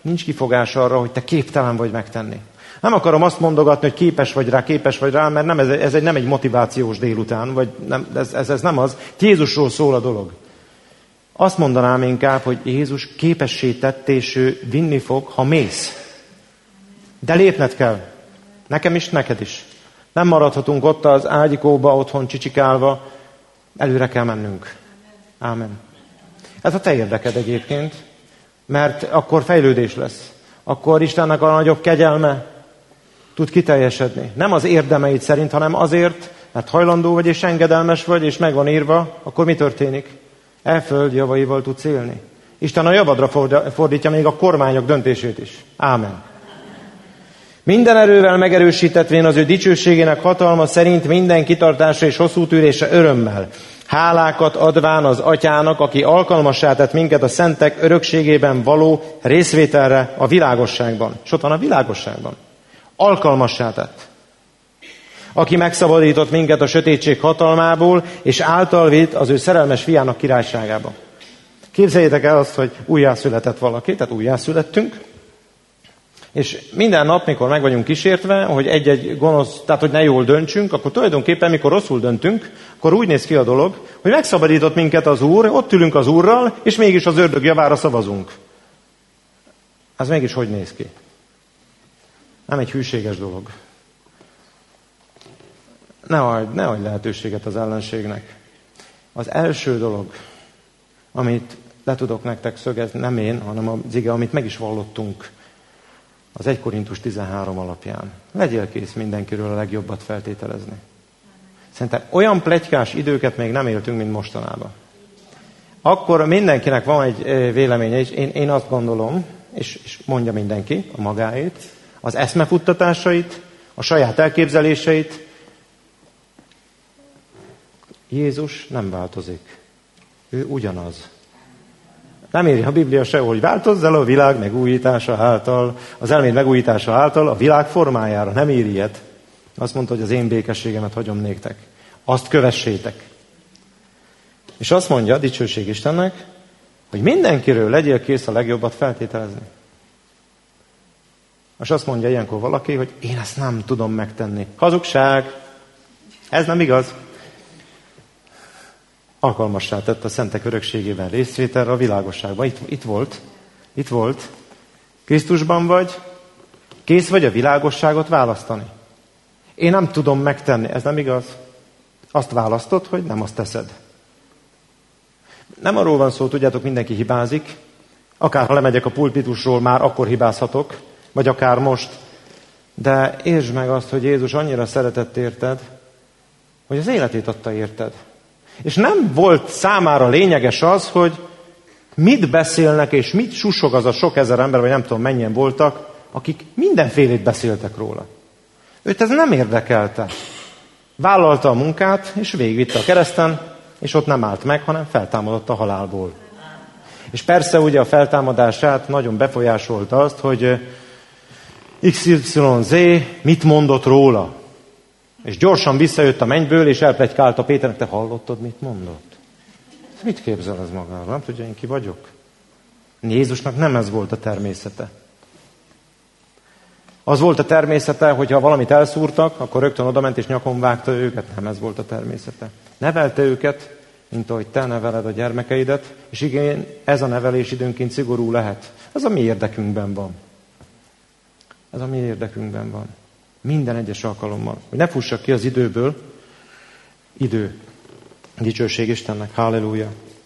nincs kifogás arra, hogy te képtelen vagy megtenni. Nem akarom azt mondogatni, hogy képes vagy rá, mert nem, ez nem egy motivációs délután, vagy nem, ez nem az. Jézusról szól a dolog. Azt mondanám inkább, hogy Jézus képessé tett, és ő vinni fog, ha mész. De lépned kell. Nekem is, neked is. Nem maradhatunk ott az ágyikóba, otthon csicsikálva. Előre kell mennünk. Ámen. Ez a te érdeked egyébként, mert akkor fejlődés lesz. Akkor Istennek a nagyobb kegyelme tud kiteljesedni. Nem az érdemeid szerint, hanem azért, mert hajlandó vagy és engedelmes vagy, és meg van írva, akkor mi történik? Föld javaival tudsz élni. Isten a javadra fordítja még a kormányok döntését is. Ámen. Minden erővel megerősítetvén az ő dicsőségének hatalma szerint minden kitartása és hosszú tűrése örömmel. Hálákat adván az Atyának, aki alkalmassá tett minket a szentek örökségében való részvételre a világosságban. És ott van a világosságban. Alkalmassá tett. Aki megszabadított minket a sötétség hatalmából, és által vitt az ő szerelmes fiának királyságába. Képzeljétek el azt, hogy újjászületett valaki, tehát újjászülettünk, és minden nap, mikor meg vagyunk kísértve, hogy egy-egy gonosz, tehát hogy ne jól döntsünk, akkor tulajdonképpen, mikor rosszul döntünk, akkor úgy néz ki a dolog, hogy megszabadított minket az Úr, ott ülünk az Úrral, és mégis az ördög javára szavazunk. Ez mégis hogy néz ki? Nem egy hűséges dolog. Ne adj lehetőséget az ellenségnek. Az első dolog, amit le tudok nektek szögezni, nem én, hanem az ige, amit meg is vallottunk, az 1 Korintus 13 alapján. Legyél kész mindenkiről a legjobbat feltételezni. Szerintem olyan pletykás időket még nem éltünk, mint mostanában. Akkor mindenkinek van egy véleménye, és én azt gondolom, és mondja mindenki a magáét, az eszmefuttatásait, a saját elképzeléseit. Jézus nem változik. Ő ugyanaz. Nem írja a Biblia sehol, hogy változz el a világ megújítása által, az elméd megújítása által a világ formájára. Nem ír ilyet. Azt mondta, hogy az én békességemet hagyom néktek. Azt kövessétek. És azt mondja, dicsőség Istennek, hogy mindenkiről legyél kész a legjobbat feltételezni. És azt mondja ilyenkor valaki, hogy én ezt nem tudom megtenni. Hazugság. Ez nem igaz. Alkalmassá tett a szentek örökségében részvételre a világosságban. Itt volt. Krisztusban vagy, kész vagy a világosságot választani. Én nem tudom megtenni. Ez nem igaz. Azt választod, hogy nem azt teszed. Nem arról van szó, tudjátok, mindenki hibázik. Akár ha lemegyek a pulpitusról, már akkor hibázhatok, vagy akár most. De értsd meg azt, hogy Jézus annyira szeretett érted, hogy az életét adta érted. És nem volt számára lényeges az, hogy mit beszélnek és mit susog az a sok ezer ember, vagy nem tudom mennyien voltak, akik mindenfélét beszéltek róla. Őt ez nem érdekelte. Vállalta a munkát, és végigvitte a kereszten, és ott nem állt meg, hanem feltámadott a halálból. És persze ugye a feltámadását nagyon befolyásolta azt, hogy XYZ mit mondott róla. És gyorsan visszajött a mennyből, és elpletykálta Péternek, te hallottad, mit mondott? Mit képzel ez magáról? Nem tudja, én ki vagyok? Jézusnak nem ez volt a természete. Az volt a természete, hogyha valamit elszúrtak, akkor rögtön odament és nyakon vágta őket. Nem ez volt a természete. Nevelte őket, mint ahogy te neveled a gyermekeidet, és igen, ez a nevelés időnként szigorú lehet. Ez a mi érdekünkben van. Ez a mi érdekünkben van. Minden egyes alkalommal. Hogy ne fussak ki az időből. Idő. Dicsőség Istennek. Halleluja.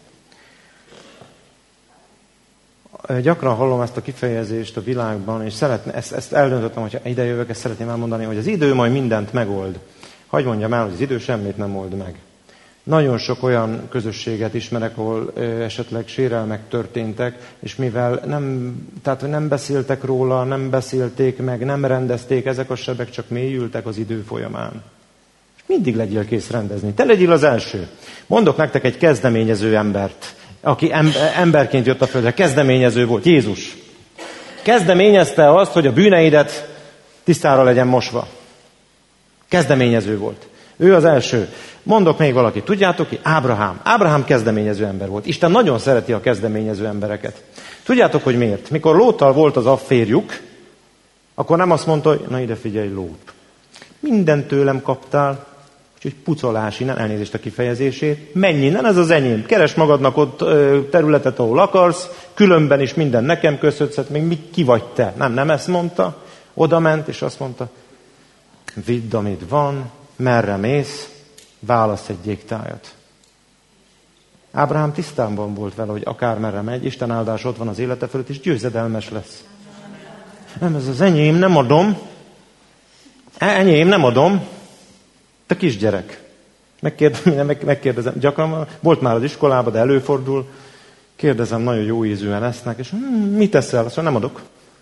Gyakran hallom ezt a kifejezést a világban, és ezt eldöntöttem, hogyha ide jövök, ezt szeretném elmondani, hogy az idő majd mindent megold. Hagy mondjam el, hogy az idő semmit nem old meg. Nagyon sok olyan közösséget ismerek, ahol esetleg sérelmek történtek, és mivel nem beszéltek róla, nem beszélték meg, nem rendezték, ezek a sebek csak mélyültek az idő folyamán. És mindig legyél kész rendezni. Te legyél az első. Mondok nektek egy kezdeményező embert, aki emberként jött a földre. Kezdeményező volt, Jézus. Kezdeményezte azt, hogy a bűneidet tisztára legyen mosva. Kezdeményező volt. Ő az első. Mondok még valakit. Tudjátok ki? Ábrahám. Ábrahám kezdeményező ember volt. Isten nagyon szereti a kezdeményező embereket. Tudjátok, hogy miért? Mikor Lóttal volt az afférjuk, akkor nem azt mondta, hogy na ide figyelj, Lót. Mindent tőlem kaptál, úgyhogy pucolás innen, elnézést a kifejezését, menj innen, ez az enyém. Keres magadnak ott területet, ahol akarsz, különben is minden nekem köszönhetsz, még ki vagy te? Nem ezt mondta. Oda ment, és azt mondta, vidd, amit van, merre mész, válasz egy jégtájat. Ábrahám tisztában volt vele, hogy akármerre megy, Isten áldás ott van az élete fölött, és győzedelmes lesz. Nem, ez az enyém, nem adom. Enyém, nem adom. Te kisgyerek. Megkérdezem, gyakran volt már az iskolában, de előfordul. Kérdezem, nagyon jó ízűen esznek, és mit teszel? Azt mondja, nem adok.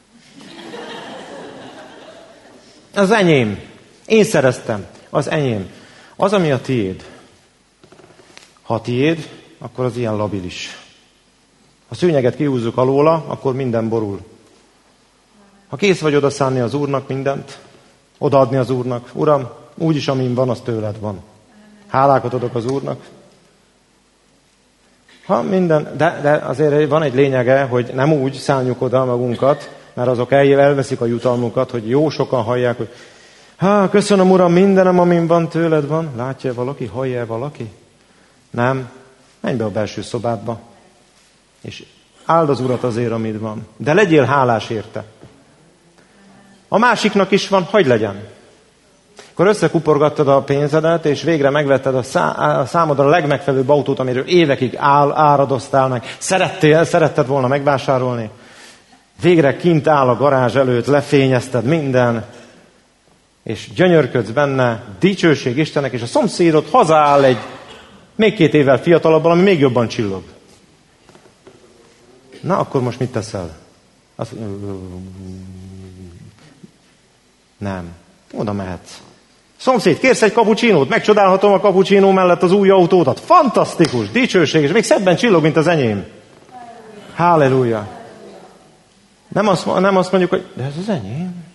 Az enyém. Én szereztem. Az enyém. Az, ami a tiéd. Ha a tiéd, akkor az ilyen labilis. Ha szőnyeget kihúzzuk alóla, akkor minden borul. Ha kész vagy odaszánni az Úrnak mindent, odaadni az Úrnak, Uram, úgyis amin van, az tőled van. Hálákat adok az Úrnak. Ha minden, de azért van egy lényege, hogy nem úgy szálljuk oda magunkat, mert azok elveszik a jutalmukat, hogy jó sokan hallják, hogy köszönöm, Uram, mindenem, amin van, tőled van. Látja valaki? Hallja valaki? Nem. Menj be a belső szobádba, és áld az Urat azért, amit van. De legyél hálás érte. A másiknak is van, hagyd legyen. Akkor összekuporgattad a pénzedet, és végre megvetted a számodra a legmegfelelőbb autót, amiről évekig áradoztál meg. Szeretted volna megvásárolni. Végre kint áll a garázs előtt, lefényezted minden, és gyönyörködsz benne, dicsőség Istennek, és a szomszédod hazaáll egy még 2 évvel fiatalabban, ami még jobban csillog. Na, akkor most mit teszel? Nem. Oda mehetsz. Szomszéd, kérsz egy kapucsinót? Megcsodálhatom a kapucsinó mellett az új autódat. Fantasztikus, dicsőség, és még szebben csillog, mint az enyém. Halleluja. Nem azt mondjuk, hogy de ez az enyém.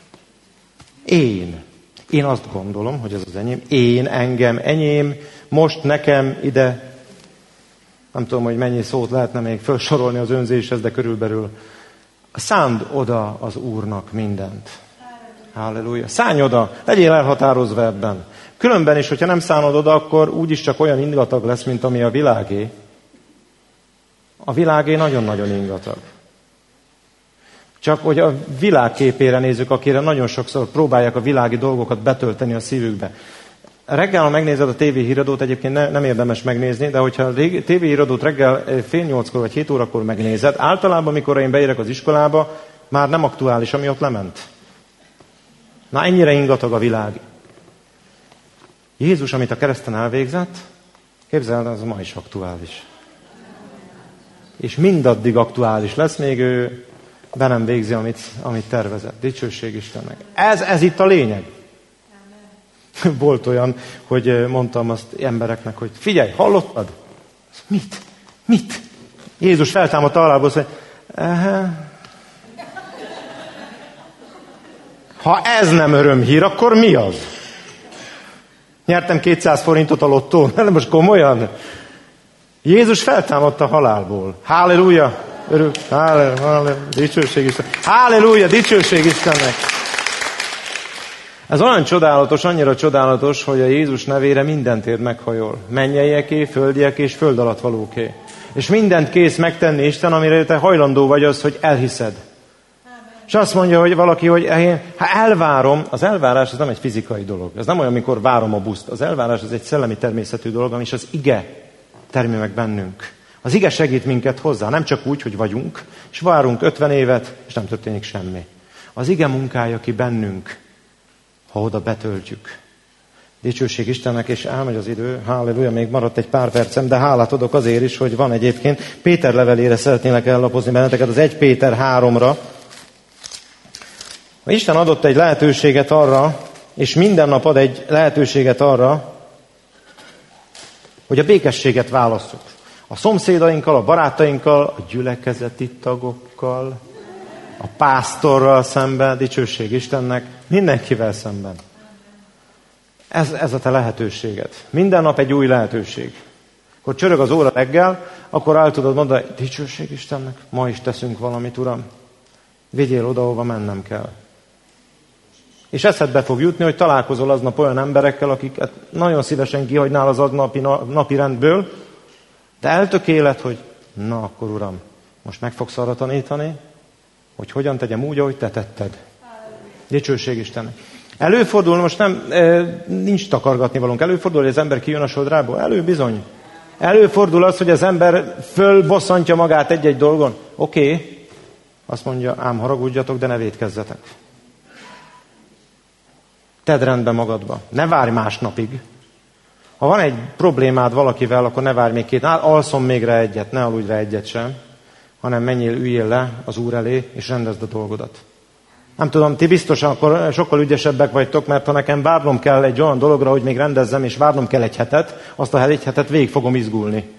Én azt gondolom, hogy ez az enyém. Engem, enyém, most nekem ide. Nem tudom, hogy mennyi szót lehetne még felsorolni az önzéshez, de körülbelül szánd oda az Úrnak mindent. Halleluja. Szállj oda, legyél elhatározva ebben. Különben is, hogyha nem szánod oda, akkor úgyis csak olyan ingatag lesz, mint ami a világé. A világé nagyon-nagyon ingatag. Csak hogy a világ képére nézzük, akire nagyon sokszor próbálják a világi dolgokat betölteni a szívükbe. Reggel, ha megnézed a tévéhíradót, egyébként nem érdemes megnézni, de hogyha a tévéhíradót reggel 7:30-kor vagy 7 órakor megnézed, általában, mikor én beérek az iskolába, már nem aktuális, ami ott lement. Na, ennyire ingatag a világ. Jézus, amit a kereszten elvégzett, képzeld, az ma is aktuális. És mindaddig aktuális lesz, még ő be nem végzi, amit tervezett. Dicsőség Istennek. Ez itt a lényeg. Volt olyan, hogy mondtam azt embereknek, hogy figyelj, hallottad? Mit? Jézus feltámadt alából, hogy ha ez nem örömhír, akkor mi az? Nyertem 200 forintot a lottón, de most komolyan? Jézus feltámadt a halálból. Halleluja! Halleluja! Dicsőség Istennek! Halleluja! Dicsőség Istennek! Ez olyan csodálatos, annyira csodálatos, hogy a Jézus nevére mindentért meghajol. Mennyeieké, földiek és föld alatt valóké. És mindent kész megtenni Isten, amire te hajlandó vagy az, hogy elhiszed. És azt mondja, hogy valaki, hogy ha elvárom, az elvárás az nem egy fizikai dolog. Ez nem olyan, amikor várom a buszt. Az elvárás az egy szellemi természetű dolog, és az ige termi meg bennünk. Az ige segít minket hozzá, nem csak úgy, hogy vagyunk, és várunk 50 évet, és nem történik semmi. Az ige munkálja ki bennünk, ha oda betöltjük. Dicsőség Istennek, és elmegy az idő. Halleluja, még maradt egy pár percem, de hálát adok azért is, hogy van egyébként. Péter levelére szeretnélek ellapozni benneteket, az 1 Péter 3-ra. Isten adott egy lehetőséget arra, és minden nap ad egy lehetőséget arra, hogy a békességet válasszuk. A szomszédainkkal, a barátainkkal, a gyülekezeti tagokkal, a pásztorral szemben, dicsőség Istennek, mindenkivel szemben. Ez a te lehetőséged. Minden nap egy új lehetőség. Akkor csörög az óra reggel, akkor el tudod mondani, dicsőség Istennek, ma is teszünk valamit, Uram. Vigyél oda, ahova mennem kell. És eszedbe fog jutni, hogy találkozol aznap olyan emberekkel, akiket nagyon szívesen kihagynál az aznapi napi rendből, de eltökélet, hogy na akkor Uram, most meg fogsz arra tanítani, hogy hogyan tegyem úgy, ahogy te tetted. Dicsőség Istennek. Előfordul, most nincs takargatni valónk, előfordul, hogy az ember kijön a sodrából? Bizony. Előfordul az, hogy az ember fölbosszantja magát egy-egy dolgon. Oké. Azt mondja, ám haragudjatok, de ne vétkezzetek. Tedd rendbe magadba. Ne várj másnapig. Ha van egy problémád valakivel, akkor ne várj még 2 nap. Alszom még rá egyet, ne aludj rá egyet sem. Hanem menjél, üljél le az Úr elé, és rendezd a dolgodat. Nem tudom, ti biztosan akkor sokkal ügyesebbek vagytok, mert ha nekem várnom kell egy olyan dologra, hogy még rendezzem, és várnom kell egy hetet, azt a egy hetet végig fogom izgulni.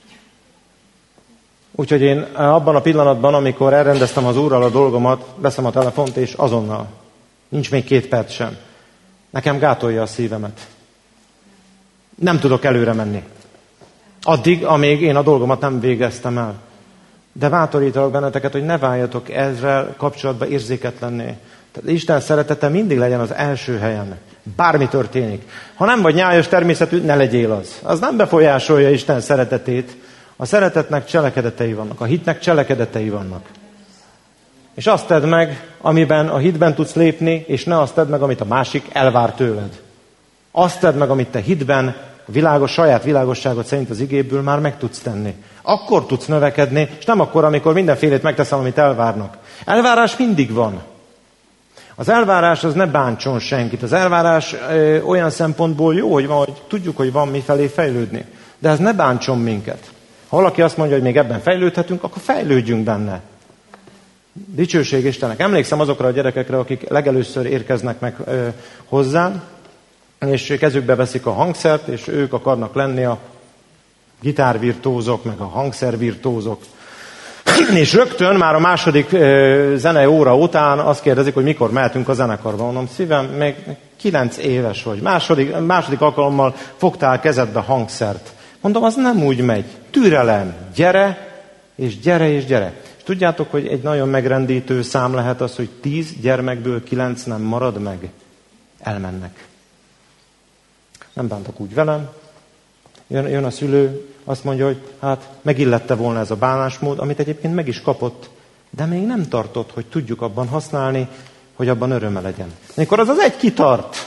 Úgyhogy én abban a pillanatban, amikor elrendeztem az Úrral a dolgomat, veszem a telefont, és azonnal. Nincs még 2 perc sem. Nekem gátolja a szívemet. Nem tudok előre menni. Addig, amíg én a dolgomat nem végeztem el. De bátorítalak benneteket, hogy ne váljatok ezzel kapcsolatban érzéketlenné. Tehát Isten szeretete mindig legyen az első helyen. Bármi történik. Ha nem vagy nyájas természetű, ne legyél az. Az nem befolyásolja Isten szeretetét. A szeretetnek cselekedetei vannak. A hitnek cselekedetei vannak. És azt tedd meg, amiben a hitben tudsz lépni, és ne azt tedd meg, amit a másik elvár tőled. Azt tedd meg, amit te hitben, saját világosságot szerint az igéből már meg tudsz tenni. Akkor tudsz növekedni, és nem akkor, amikor mindenfélét megteszem, amit elvárnak. Elvárás mindig van. Az elvárás az ne bántson senkit. Az elvárás olyan szempontból jó, hogy tudjuk, hogy van mifelé fejlődni. De ez ne bántson minket. Ha valaki azt mondja, hogy még ebben fejlődhetünk, akkor fejlődjünk benne. Dicsőség Istennek. Emlékszem azokra a gyerekekre, akik legelőször érkeznek meg hozzám, és kezükbe veszik a hangszert, és ők akarnak lenni a gitárvirtózok, meg a hangszervirtózok. És rögtön már a második zenei óra után azt kérdezik, hogy mikor mehetünk a zenekarba. Mondom, szívem, még 9 éves vagy. Második alkalommal fogtál kezedbe hangszert. Mondom, az nem úgy megy. Türelem, gyere, és gyere, és gyere. És tudjátok, hogy egy nagyon megrendítő szám lehet az, hogy 10 gyermekből 9 nem marad meg. Elmennek. Nem bántak úgy velem. Jön a szülő, azt mondja, hogy hát megillette volna ez a bánásmód, amit egyébként meg is kapott, de még nem tartott, hogy tudjuk abban használni, hogy abban öröme legyen. Amikor az egy kitart,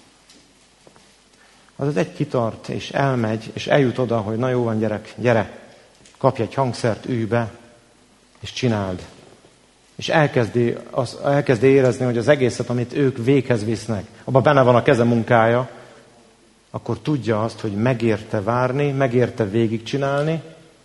és elmegy, és eljut oda, hogy na jó van gyerek, gyere, kapj egy hangszert, ülj be, és csináld. És elkezdi érezni, hogy az egészet, amit ők véghez visznek, abban benne van a keze munkája, akkor tudja azt, hogy megérte várni, megérte végigcsinálni,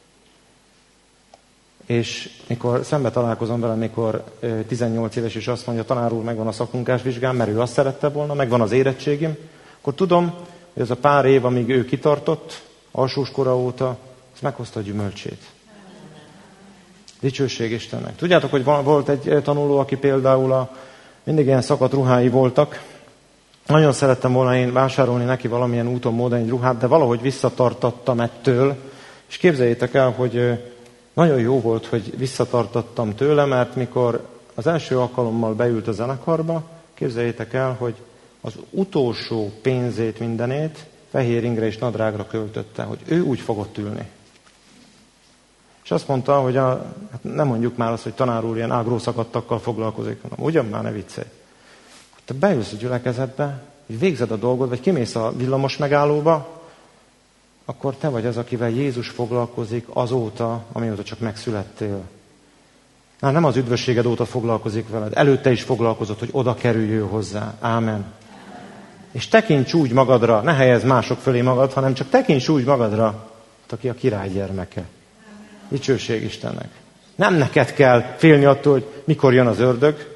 és mikor szembe találkozom vele, mikor 18 éves, és azt mondja, tanár úr, megvan a szakmunkásvizsgám, mert ő azt szerette volna, megvan az érettségim, akkor tudom, hogy az a pár év, amíg ő kitartott, alsóskora óta, az meghozta a gyümölcsét. Dicsőség Istennek. Tudjátok, hogy volt egy tanuló, aki például mindig ilyen szakadt ruhái voltak. Nagyon szerettem volna én vásárolni neki valamilyen úton, módon egy ruhát, de valahogy visszatartattam ettől. És képzeljétek el, hogy nagyon jó volt, hogy visszatartattam tőle, mert mikor az első alkalommal beült a zenekarba, képzeljétek el, hogy az utolsó pénzét, mindenét fehér ingre és nadrágra költötte, hogy ő úgy fogott ülni. És azt mondta, hogy hát nem mondjuk már azt, hogy tanár úr ilyen ágrószakadtakkal foglalkozik. Mondom, ugyan már ne viccelj. Te beülsz a gyülekezetbe, hogy végzed a dolgod, vagy kimész a villamos megállóba, akkor te vagy az, akivel Jézus foglalkozik azóta, amióta csak megszülettél. Nem az üdvösséged óta foglalkozik veled, előtte is foglalkozott, hogy oda kerüljön hozzá. Ámen. És tekints úgy magadra, ne helyezz mások fölé magad, hanem csak tekints úgy magadra, aki a király gyermeke. Dicsőség Istennek. Nem neked kell félni attól, hogy mikor jön az ördög,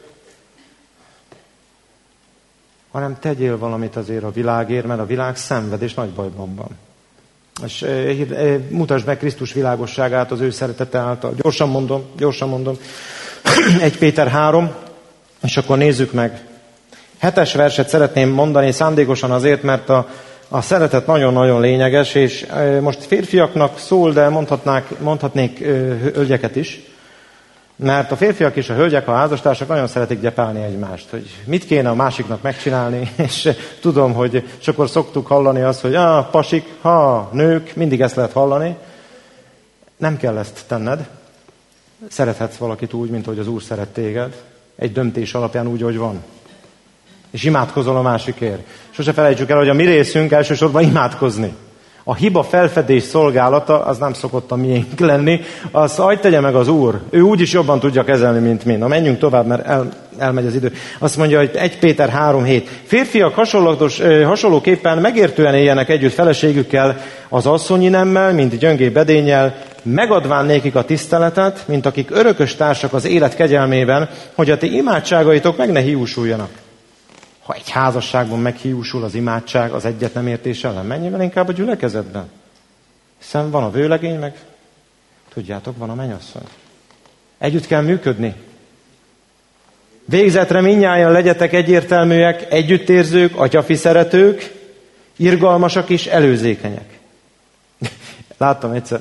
hanem tegyél valamit azért a világért, mert a világ szenved és nagy bajban van. És mutasd meg Krisztus világosságát az ő szeretete által. Gyorsan mondom. 1 Péter 3, és akkor nézzük meg. 7. verset szeretném mondani szándékosan azért, mert a szeretet nagyon-nagyon lényeges, és most férfiaknak szól, de mondhatnék hölgyeket is, mert a férfiak és a hölgyek, a házastársak nagyon szeretik gyepálni egymást, hogy mit kéne a másiknak megcsinálni, és tudom, hogy sokszor szoktuk hallani azt, hogy pasik, nők, mindig ezt lehet hallani. Nem kell ezt tenned. Szerethetsz valakit úgy, mint hogy az Úr szeret téged, egy döntés alapján úgy, hogy van. És imádkozol a másikért. Sose felejtsük el, hogy a mi részünk elsősorban imádkozni. A hiba felfedés szolgálata, az nem szokott a miénk lenni, az hagyd tegye meg az Úr. Ő úgyis jobban tudja kezelni, mint mi. Na menjünk tovább, mert elmegy az idő. Azt mondja, hogy 1 Péter 3:7. Férfiak hasonlóképpen megértően éljenek együtt feleségükkel, az asszonyi nemmel, mint gyöngébb edénnyel, megadván nékik a tiszteletet, mint akik örökös társak az élet kegyelmében, hogy a ti imádságaitok meg ne hiúsuljanak. Ha egy házasságban meghiúsul az imádság az egyet nem értés ellen, mennyivel inkább a gyülekezetben. Hiszen van a vőlegény, meg tudjátok, van a mennyasszony. Együtt kell működni. Végzetre mindnyájan legyetek egyértelműek, együttérzők, atyafi szeretők, irgalmasak és előzékenyek. Láttam egyszer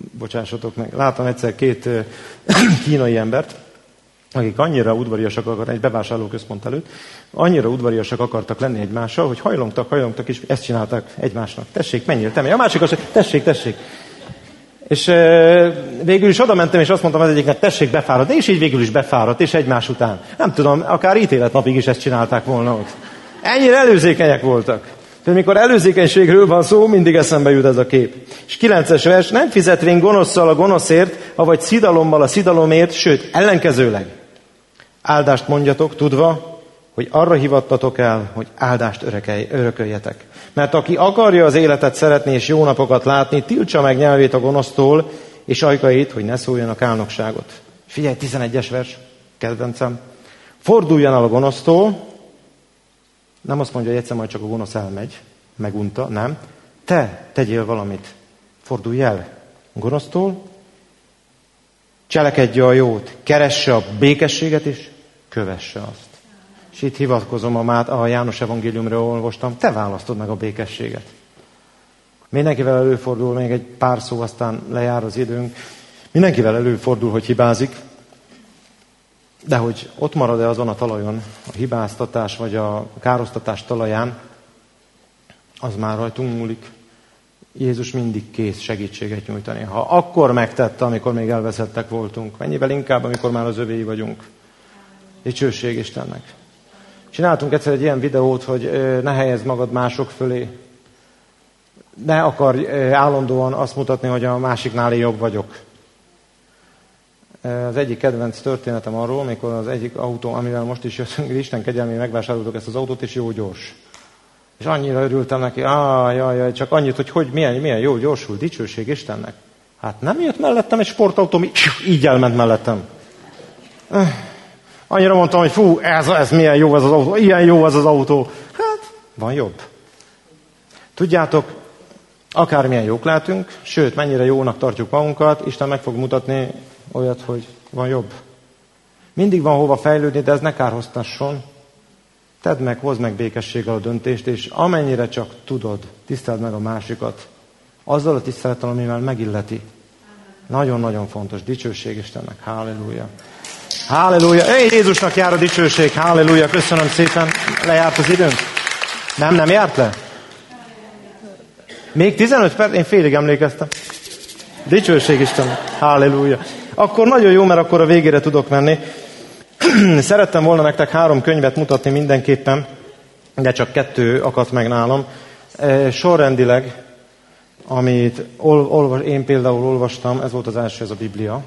2 kínai embert, akik annyira udvariasak akartak, egy bevásárlóközpont előtt, annyira udvariasak akartak lenni egymással, hogy hajlongtak, és ezt csinálták egymásnak. Tessék, menjél, te menj. A másik az, hogy tessék. És végül is oda mentem, és azt mondtam az egyiknek, tessék befáradni, és így végül is befáradt, és egymás után. Nem tudom, akár ítéletnapig is ezt csinálták volna ott. Ennyire előzékenyek voltak. Tehát mikor előzékenységről van szó, mindig eszembe jut ez a kép. És 9. vers, nem fizetvén gonoszszal a gonoszért, avagy szidalommal a szidalomért, sőt, ellenkezőleg. Áldást mondjatok, tudva, hogy arra hivattatok el, hogy áldást örököljetek. Mert aki akarja az életet szeretni és jó napokat látni, tiltsa meg nyelvét a gonosztól, és ajkait, hogy ne szóljanak álnokságot. Figyelj, 11. vers, kedvencem. Forduljon el a gonosztól, nem azt mondja, hogy egyszer majd csak a gonosz elmegy, megunta, nem. Te tegyél valamit. Fordulj el a gonosztól, cselekedje a jót, keresse a békességet, és kövesse azt. És itt hivatkozom a János evangéliumra olvastam, te választod meg a békességet. Mindenkivel előfordul, még egy pár szó, aztán lejár az időnk. Mindenkivel előfordul, hogy hibázik, de hogy ott marad-e azon a talajon, a hibáztatás vagy a károsztatás talaján, az már rajtunk múlik. Jézus mindig kész segítséget nyújtani. Ha akkor megtette, amikor még elveszettek voltunk, mennyivel inkább, amikor már az övéi vagyunk. Dicsőség Istennek. Csináltunk egyszer egy ilyen videót, hogy ne helyezd magad mások fölé. Ne akarj állandóan azt mutatni, hogy a másiknál jobb vagyok. Az egyik kedvenc történetem arról, amikor az egyik autó, amivel most is jöttünk, Isten kegyelmére megvásároltuk ezt az autót, és jó gyors. És annyira örültem neki, csak annyit, hogy milyen jó gyorsul, dicsőség Istennek. Hát nem jött mellettem egy sportautó, így elment mellettem. Annyira mondtam, hogy fú, ez milyen jó ez az autó, ilyen jó ez az autó. Hát, van jobb. Tudjátok, akármilyen jók lehetünk, sőt, mennyire jónak tartjuk magunkat, Isten meg fog mutatni olyat, hogy van jobb. Mindig van hova fejlődni, de ez ne kárhoztasson. Tedd meg, hozd meg békességgel a döntést, és amennyire csak tudod, tiszteld meg a másikat. Azzal a tisztelettel, amivel megilleti. Nagyon-nagyon fontos. Dicsőség Istennek. Halleluja. Halleluja. Jézusnak jár a dicsőség. Halleluja. Köszönöm szépen. Lejárt az időnk? Nem járt le? Még 15 perc? Én félig emlékeztem. Dicsőség Istennek. Halleluja. Akkor nagyon jó, mert akkor a végére tudok menni. Szerettem volna nektek 3 könyvet mutatni mindenképpen, de csak 2 akadt meg nálam. Sorrendileg, amit én például olvastam, ez volt az első, ez a Biblia.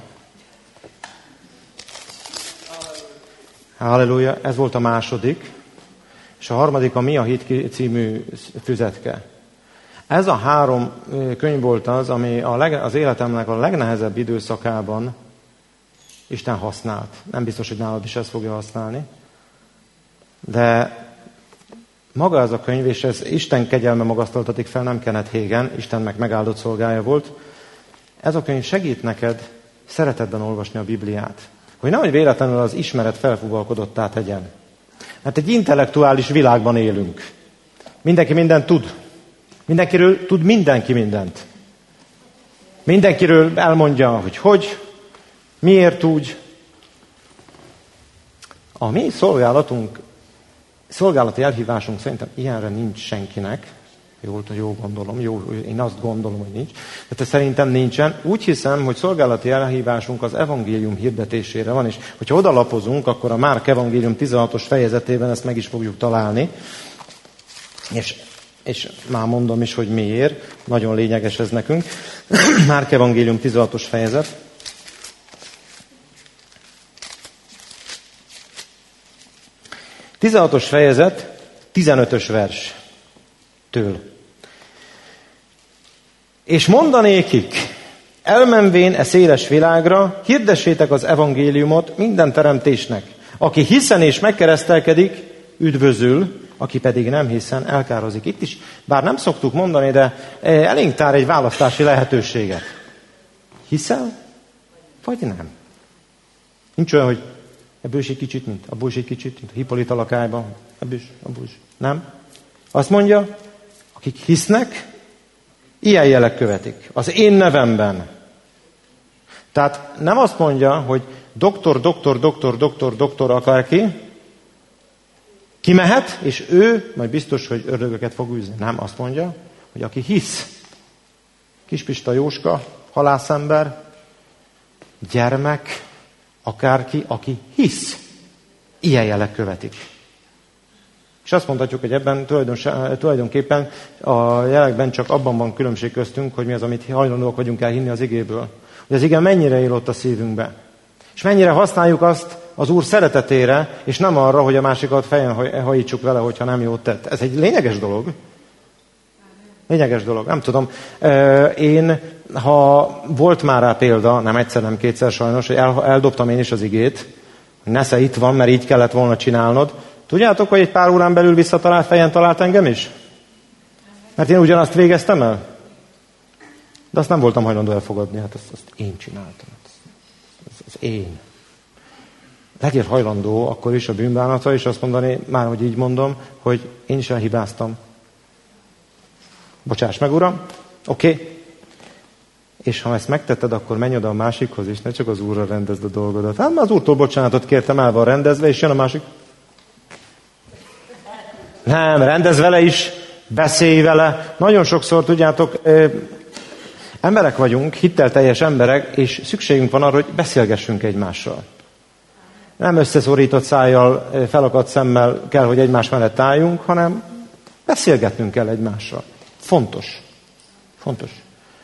Halleluja, ez volt a második. És a harmadik a Mi a hit című füzetke. Ez a 3 könyv volt az, ami az életemnek a legnehezebb időszakában Isten használt. Nem biztos, hogy nálad is ezt fogja használni. De maga ez a könyv, és ez Isten kegyelme magasztaltatik fel, nem Kenneth Hagin, Isten meg megáldott szolgája volt. Ez a könyv segít neked szeretetben olvasni a Bibliát. Hogy nehogy véletlenül az ismeret felfúvalkodottá tegyen. Mert egy intellektuális világban élünk. Mindenki mindent tud. Mindenkiről tud mindenki mindent. Mindenkiről elmondja, hogy, miért úgy. A mi szolgálati elhívásunk szerintem ilyenre nincs senkinek. Jó gondolom, én azt gondolom, hogy nincs. De szerintem nincsen. Úgy hiszem, hogy szolgálati elhívásunk az evangélium hirdetésére van, és hogyha odalapozunk, akkor a Márk evangélium 16-os fejezetében ezt meg is fogjuk találni. És már mondom is, hogy miért. Nagyon lényeges ez nekünk. Márk evangélium 16-os fejezet. A 16-os fejezet, 15-ös verstől. És mondanékik, elmenvén e széles világra, hirdessétek az evangéliumot minden teremtésnek. Aki hiszen és megkeresztelkedik, üdvözül, aki pedig nem hiszen, elkározik. Itt is, bár nem szoktuk mondani, de elénk tár egy választási lehetőséget. Hiszel, vagy nem? Nincs olyan, hogy ebből is egy kicsit, mint abból is egy kicsit, mint a Hippolita lakályban. Ebből is, abból is. Nem? Azt mondja, akik hisznek, ilyen jelek követik. Az én nevemben. Tehát nem azt mondja, hogy doktor akárki, kimehet, és ő majd biztos, hogy ördögöket fog űzni. Nem, azt mondja, hogy aki hisz. Kispista Jóska, halászember, gyermek, akárki, aki hisz. Ilyen jelek követik. És azt mondhatjuk, hogy ebben tulajdonképpen a jelekben csak abban van különbség köztünk, hogy mi az, amit hajlandóak vagyunk elhinni az igéből. Hogy az ige mennyire él ott a szívünkbe. És mennyire használjuk azt az Úr szeretetére, és nem arra, hogy a másikat fejen hajítsuk vele, hogyha nem jót tett. Ez egy lényeges dolog. Lényeges dolog. Nem tudom. Ha volt már rá példa, nem egyszer, nem kétszer sajnos, hogy eldobtam én is az igét, nesze itt van, mert így kellett volna csinálnod. Tudjátok, hogy egy pár órán belül visszatalált, fejen talált engem is? Mert én ugyanazt végeztem el? De azt nem voltam hajlandó elfogadni, hát azt én csináltam. Ez én. Legyél hajlandó akkor is a bűnbánatra, és azt mondani, már hogy így mondom, hogy én is elhibáztam. Bocsáss meg, Uram, oké. És ha ezt megtetted, akkor menj oda a másikhoz, és ne csak az Úrra rendezd a dolgodat. Hát már az Úrtól bocsánatot kértem, el van rendezve, és jön a másik. Nem, rendezz vele is, beszélj vele. Nagyon sokszor, tudjátok, emberek vagyunk, hittelteljes emberek, és szükségünk van arra, hogy beszélgessünk egymással. Nem összeszorított szájjal, felakadt szemmel kell, hogy egymás mellett álljunk, hanem beszélgetnünk kell egymással. Fontos. Fontos.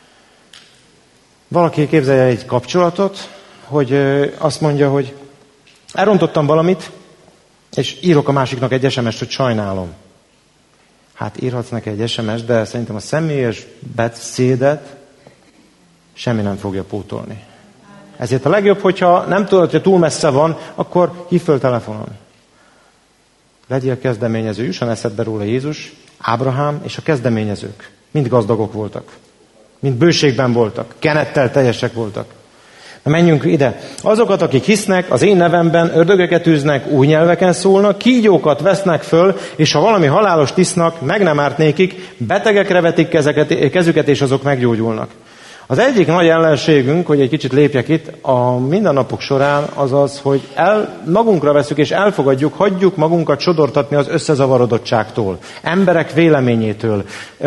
Valaki képzelje egy kapcsolatot, hogy azt mondja, hogy elrontottam valamit, és írok a másiknak egy SMS-t, hogy sajnálom. Hát írhatsz neki egy SMS-t, de szerintem a személyes beszédet semmi nem fogja pótolni. Ezért a legjobb, hogyha nem tudod, hogy túl messze van, akkor hívd föl telefonon. Legyél kezdeményező, jusson eszedbe róla Jézus, Ábrahám és a kezdeményezők. Mind gazdagok voltak. Mind bőségben voltak. Kenettel teljesek voltak. Na menjünk ide. Azokat, akik hisznek, az én nevemben ördögöket űznek, új nyelveken szólnak, kígyókat vesznek föl, és ha valami halálos isznak, meg nem árt nékik, betegekre vetik kezüket, és azok meggyógyulnak. Az egyik nagy ellenségünk, hogy egy kicsit lépjek itt, a mindennapok során az az, hogy magunkra veszük és elfogadjuk, hagyjuk magunkat sodortatni az összezavarodottságtól, emberek véleményétől.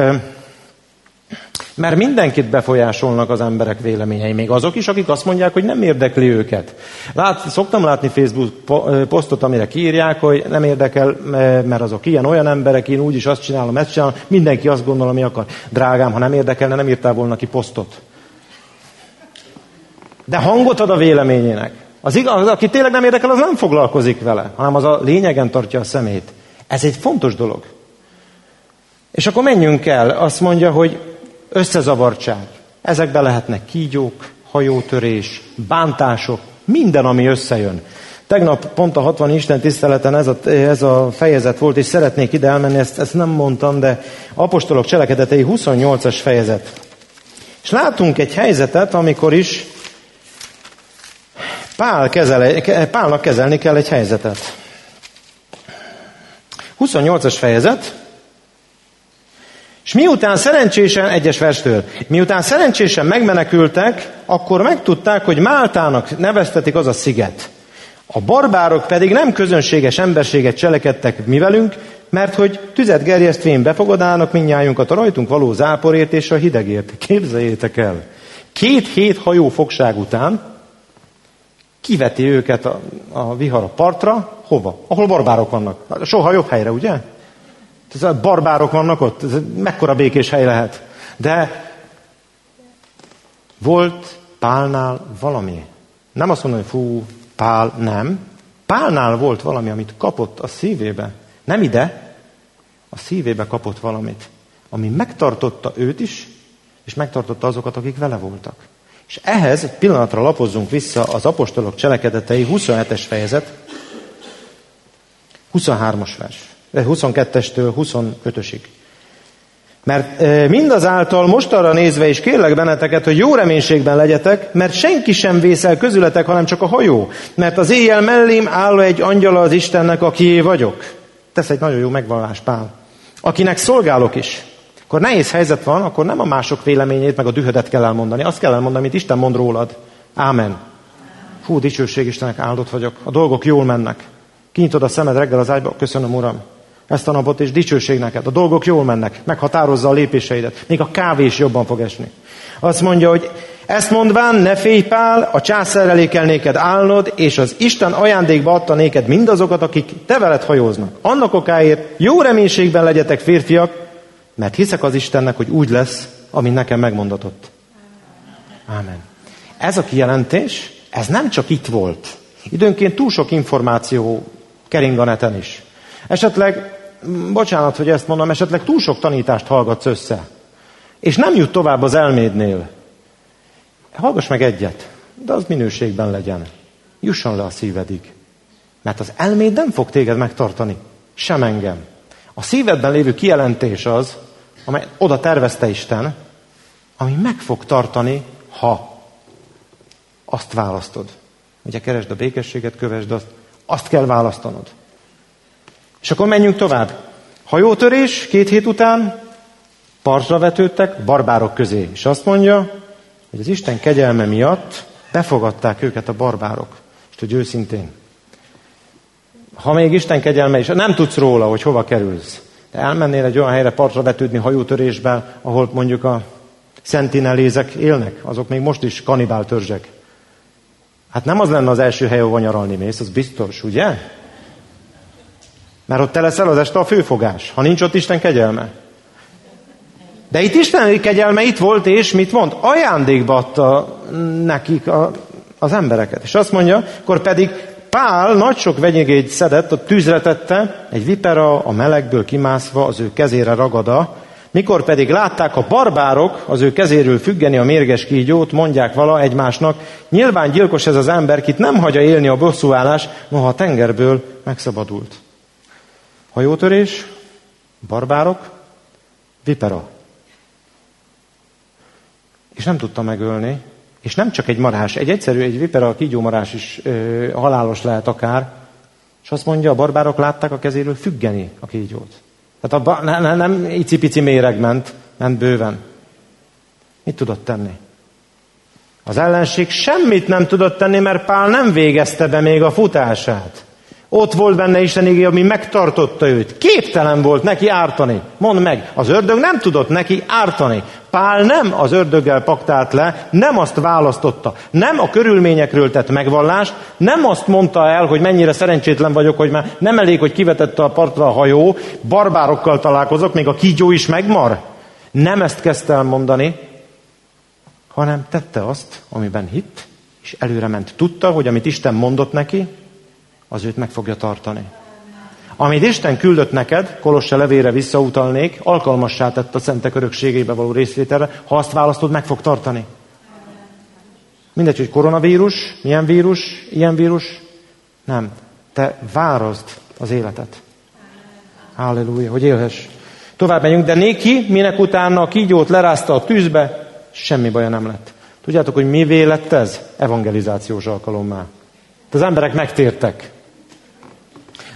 Mert mindenkit befolyásolnak az emberek véleményei, még azok is, akik azt mondják, hogy nem érdekli őket. Szoktam látni Facebook posztot, amire kiírják, hogy nem érdekel, mert azok ilyen-olyan emberek, én úgyis azt csinálom, ezt csinálom, mindenki azt gondol, ami akar. Drágám, ha nem érdekelne, nem írtál volna ki posztot. De hangot ad a véleményének. Aki tényleg nem érdekel, az nem foglalkozik vele, hanem az a lényegen tartja a szemét. Ez egy fontos dolog. És akkor menjünk el, azt mondja, hogy összezavartság. Ezekbe lehetnek kígyók, hajótörés, bántások, minden, ami összejön. Tegnap pont a 60 Isten tiszteleten ez a fejezet volt, és szeretnék ide elmenni, ezt nem mondtam, de Apostolok Cselekedetei 28-as fejezet. És látunk egy helyzetet, amikor is Pálnak kezelni kell egy helyzetet. 28-as fejezet, és miután szerencsésen megmenekültek, akkor megtudták, hogy Máltának neveztetik, az a sziget. A barbárok pedig nem közönséges emberséget cselekedtek mi velünk, mert hogy tüzet gerjesztvén befogadának mindnyájunkat a rajtunk való záporért és a hidegért. Képzeljétek el! 2 hét hajó fogság után kiveti őket a vihar a partra, hova? Ahol barbárok vannak. Soha jobb helyre, ugye? Barbárok vannak ott, ez mekkora békés hely lehet. De volt Pálnál valami. Nem azt mondom, hogy fú, Pál, nem. Pálnál volt valami, amit kapott a szívébe. Nem ide, a szívébe kapott valamit, ami megtartotta őt is, és megtartotta azokat, akik vele voltak. És ehhez egy pillanatra lapozzunk vissza az apostolok cselekedetei 27-es fejezet, 23-as vers. 22-estől 25-ösig. Mert mindazáltal most arra nézve is kérlek benneteket, hogy jó reménységben legyetek, mert senki sem vészel közületek, hanem csak a hajó. Mert az éjjel mellém áll egy angyala az Istennek, akié vagyok. Tesz egy nagyon jó megvallás Pál. Akinek szolgálok is. Akkor nehéz helyzet van, akkor nem a mások véleményét, meg a dühödet kell elmondani. Azt kell elmondani, amit Isten mond rólad. Ámen. Hú, dicsőség Istennek, áldott vagyok. A dolgok jól mennek. Kinyitod a szemed reggel az ágyba, köszönöm Uram. Ezt a napot, és dicsőség neked. A dolgok jól mennek, meghatározza a lépéseidet. Még a kávé is jobban fog esni. Azt mondja, hogy ezt mondván, ne félj Pál, a császár elé kell néked állnod, és az Isten ajándékba adta néked mindazokat, akik te veled hajóznak. Annak okáért jó reménységben legyetek férfiak, mert hiszek az Istennek, hogy úgy lesz, ami nekem megmondatott. Ámen. Ez a kijelentés, ez nem csak itt volt. Időnként túl sok információ kering a neten is. Esetleg, bocsánat, hogy ezt mondom, esetleg túl sok tanítást hallgatsz össze. És nem jut tovább az elmédnél. Hallgass meg egyet, de az minőségben legyen. Jusson le a szívedig. Mert az elméd nem fog téged megtartani. Sem engem. A szívedben lévő kijelentés az, amely oda tervezte Isten, ami meg fog tartani, ha azt választod. Ugye keresd a békességet, kövesd azt kell választanod. És akkor menjünk tovább. Hajótörés 2 hét után partra vetődtek barbárok közé. És azt mondja, hogy az Isten kegyelme miatt befogadták őket a barbárok. És tudj őszintén, ha még Isten kegyelme is, nem tudsz róla, hogy hova kerülsz. De elmennél egy olyan helyre partra vetődni hajótörésben, ahol mondjuk a szentinelézek élnek, azok még most is kanibál törzsek. Hát nem az lenne az első hely, ahova nyaralni mész, az biztos, ugye? Mert ott te leszel az este a főfogás, ha nincs ott Isten kegyelme. De itt Isten kegyelme itt volt, és mit mond? Ajándékba adta nekik az embereket. És azt mondja, akkor pedig Pál nagy sok venyegényt szedett, a tűzre tette, egy vipera a melegből kimászva az ő kezére ragada, mikor pedig látták a barbárok az ő kezéről függeni a mérges kígyót, mondják vala egymásnak, nyilván gyilkos ez az ember, kit nem hagyja élni a bosszúállás, noha a tengerből megszabadult. Hajótörés, barbárok, vipera. És nem tudta megölni, és nem csak egy marhás, egy vipera, a kígyómarhás is halálos lehet akár, és azt mondja, a barbárok látták a kezéről függeni a kígyót. Tehát nem icipici méreg ment bőven. Mit tudott tenni? Az ellenség semmit nem tudott tenni, mert Pál nem végezte be még a futását. Ott volt benne Isten igéje, ami megtartotta őt. Képtelen volt neki ártani. Mondd meg, az ördög nem tudott neki ártani. Pál nem az ördöggel paktált le, nem azt választotta, nem a körülményekről tett megvallást, nem azt mondta el, hogy mennyire szerencsétlen vagyok, hogy már nem elég, hogy kivetette a partra a hajó, barbárokkal találkozok, még a kígyó is megmar. Nem ezt kezdte el mondani, hanem tette azt, amiben hitt, és előre ment. Tudta, hogy amit Isten mondott neki, az őt meg fogja tartani. Amit Isten küldött neked, Kolosse levére visszautalnék, alkalmassá tett a szentek örökségébe való részvételre, ha azt választod, meg fog tartani. Mindegy, hogy koronavírus, milyen vírus, ilyen vírus, nem. Te várazd az életet. Halleluja, hogy élhess. Tovább megyünk, de néki, minek utána a kígyót lerázta a tűzbe, semmi baja nem lett. Tudjátok, hogy mivé lett ez? Evangelizációs alkalommá. Az emberek megtértek.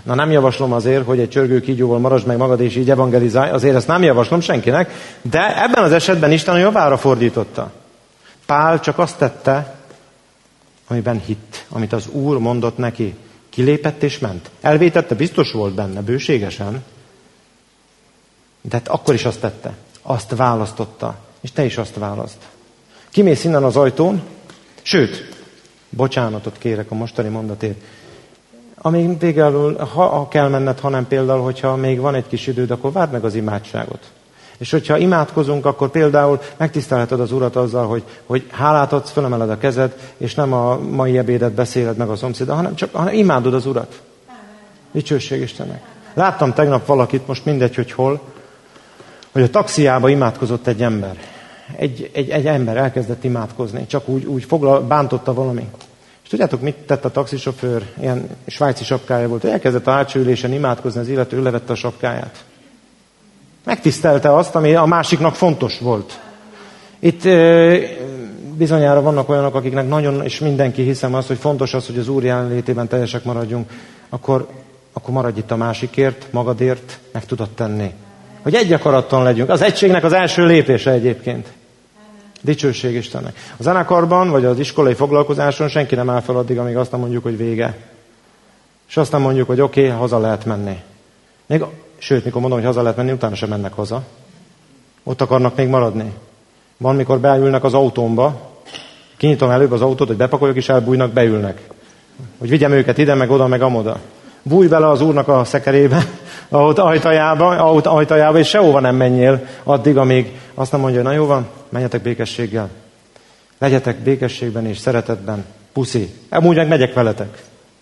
Na nem javaslom azért, hogy egy csörgő kígyóval maradj meg magad és így evangelizálj, azért ezt nem javaslom senkinek, de ebben az esetben Isten a javára fordította. Pál csak azt tette, amiben hitt, amit az Úr mondott neki. Kilépett és ment. Elvétette, biztos volt benne, bőségesen. De akkor is azt tette. Azt választotta. És te is azt választ. Kimész innen az ajtón, sőt, bocsánatot kérek a mostani mondatért. Amíg végül, ha kell menned, hanem például, hogyha még van egy kis időd, akkor várd meg az imádságot. És hogyha imádkozunk, akkor például megtisztelheted az Urat azzal, hogy hálát adsz, fölemeled a kezed, és nem a mai ebédet beszéled meg a szomszéddal, hanem imádod az Urat. Dicsőség Istennek. Láttam tegnap valakit, most mindegy, hogy hol, hogy a taxiába imádkozott egy ember. Egy ember elkezdett imádkozni, csak úgy bántotta valami. És tudjátok, mit tett a taxisofőr? Ilyen svájci sapkája volt, hogy elkezdett a hátsó ülésen imádkozni, az illető levette a sapkáját. Megtisztelte azt, ami a másiknak fontos volt. Itt bizonyára vannak olyanok, akiknek nagyon, és mindenki hiszem azt, hogy fontos az, hogy az Úr jelenlétében teljesek maradjunk, akkor maradj itt a másikért, magadért, meg tudod tenni. Hogy egy akarattal legyünk. Az egységnek az első lépése egyébként. Dicsőség Istennek. A zenekarban, vagy az iskolai foglalkozáson senki nem áll fel addig, amíg azt nem mondjuk, hogy vége. És azt nem mondjuk, hogy oké, haza lehet menni. Sőt, mikor mondom, hogy haza lehet menni, utána sem mennek haza. Ott akarnak még maradni. Van, mikor beülnek az autómba, kinyitom előbb az autót, hogy bepakoljak, és elbújnak, beülnek. Hogy vigyem őket ide, meg oda, meg amoda. Bújj bele az Úrnak a szekerébe, ajtajába, és sehova nem menjél addig, amíg azt nem mondja, hogy na jó van, menjetek békességgel. Legyetek békességben és szeretetben. Puszi. Amúgy meg megyek veletek.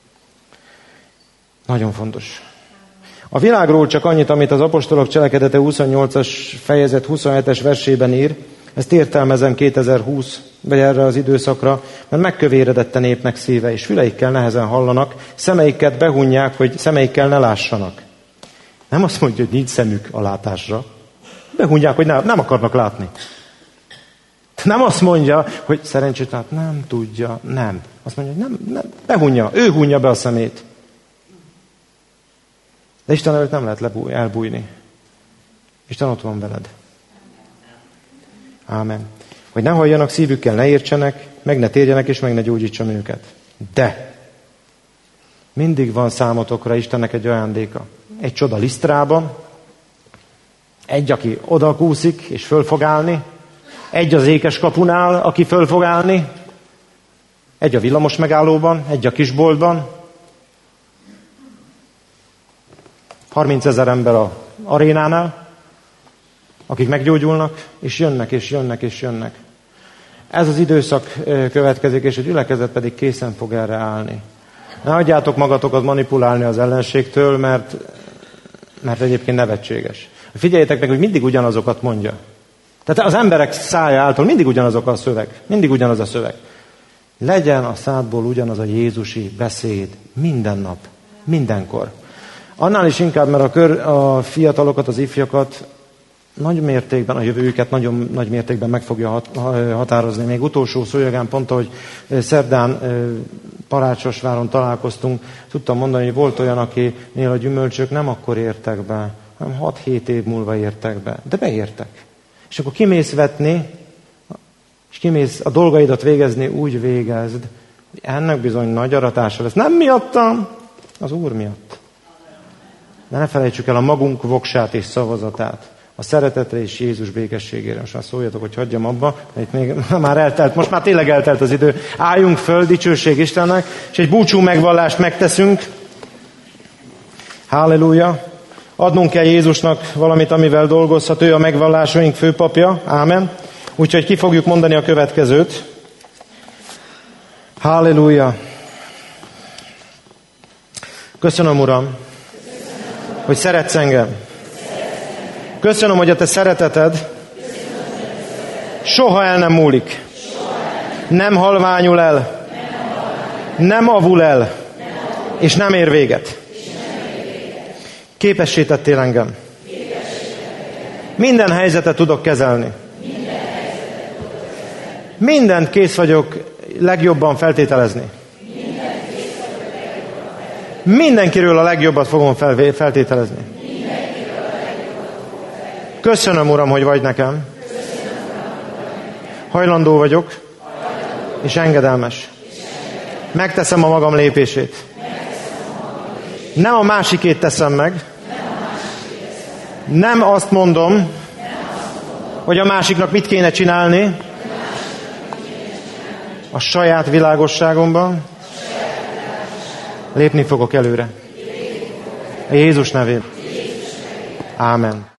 Nagyon fontos. A világról csak annyit, amit az apostolok cselekedete 28-as fejezet 27-es versében ír, ezt értelmezem 2020, vagy erre az időszakra, mert megkövéredett a népnek szíve, és füleikkel nehezen hallanak, szemeiket behunják, hogy szemeikkel ne lássanak. Nem azt mondja, hogy nincs szemük a látásra. Behunják, hogy nem akarnak látni. Nem azt mondja, hogy szerencsét lát, nem tudja, nem. Azt mondja, hogy nem, behunja, ő hunja be a szemét. De Isten előtt nem lehet elbújni. Isten ott van veled. Ámen. Hogy ne halljanak szívükkel, ne értsenek, meg ne térjenek, és meg ne gyógyítson őket. De mindig van számotokra Istennek egy ajándéka. Egy csoda Lisztrában, egy, aki oda kúszik, és föl fog állni, egy az ékes kapunál, aki föl fog állni, egy a villamos megállóban, egy a kisboltban, 30 000 ember az arénánál, akik meggyógyulnak, és jönnek, és jönnek, és jönnek. Ez az időszak következik, és a gyülekezet pedig készen fog erre állni. Ne hagyjátok magatokat manipulálni az ellenségtől, mert egyébként nevetséges. Figyeljetek meg, hogy mindig ugyanazokat mondja. Tehát az emberek szája által mindig ugyanazok a szöveg. Mindig ugyanaz a szöveg. Legyen a szádból ugyanaz a jézusi beszéd minden nap, mindenkor. Annál is inkább, mert a fiatalokat, az ifjakat nagy mértékben, a jövőjüket nagyon nagy mértékben meg fogja határozni. Még utolsó szójagán pont, ahogy szerdán Parácsosváron találkoztunk, tudtam mondani, hogy volt olyan, akinél a gyümölcsök nem akkor értek be, hanem 6-7 év múlva értek be. De beértek. És akkor kimész vetni, és kimész a dolgaidat végezni, úgy végezd, hogy ennek bizony nagy aratása lesz. Nem miattam, az Úr miatt. De ne felejtsük el a magunk voksát és szavazatát. A szeretetre és Jézus békességére. Most már szóljatok, hogy hagyjam abba, itt még már eltelt, most már tényleg eltelt az idő. Álljunk föl, dicsőség Istennek, és egy búcsú megvallást megteszünk. Halleluja! Adnunk kell Jézusnak valamit, amivel dolgozhat, ő a megvallásaink főpapja. Ámen. Úgyhogy ki fogjuk mondani a következőt. Halleluja! Köszönöm, Uram, hogy szeretsz engem. Köszönöm, hogy a te szereteted soha el nem múlik. Nem halványul el. Nem avul el. És nem ér véget. Képessé tettél engem. Minden helyzetet tudok kezelni. Mindent kész vagyok legjobban feltételezni. Mindenkiről a legjobbat fogom feltételezni. Köszönöm, Uram, hogy vagy nekem. Hajlandó vagyok, és engedelmes. Megteszem a magam lépését. Nem a másikét teszem meg. Nem azt mondom, hogy a másiknak mit kéne csinálni a saját világosságomban. Lépni fogok előre. A Jézus nevében. Ámen.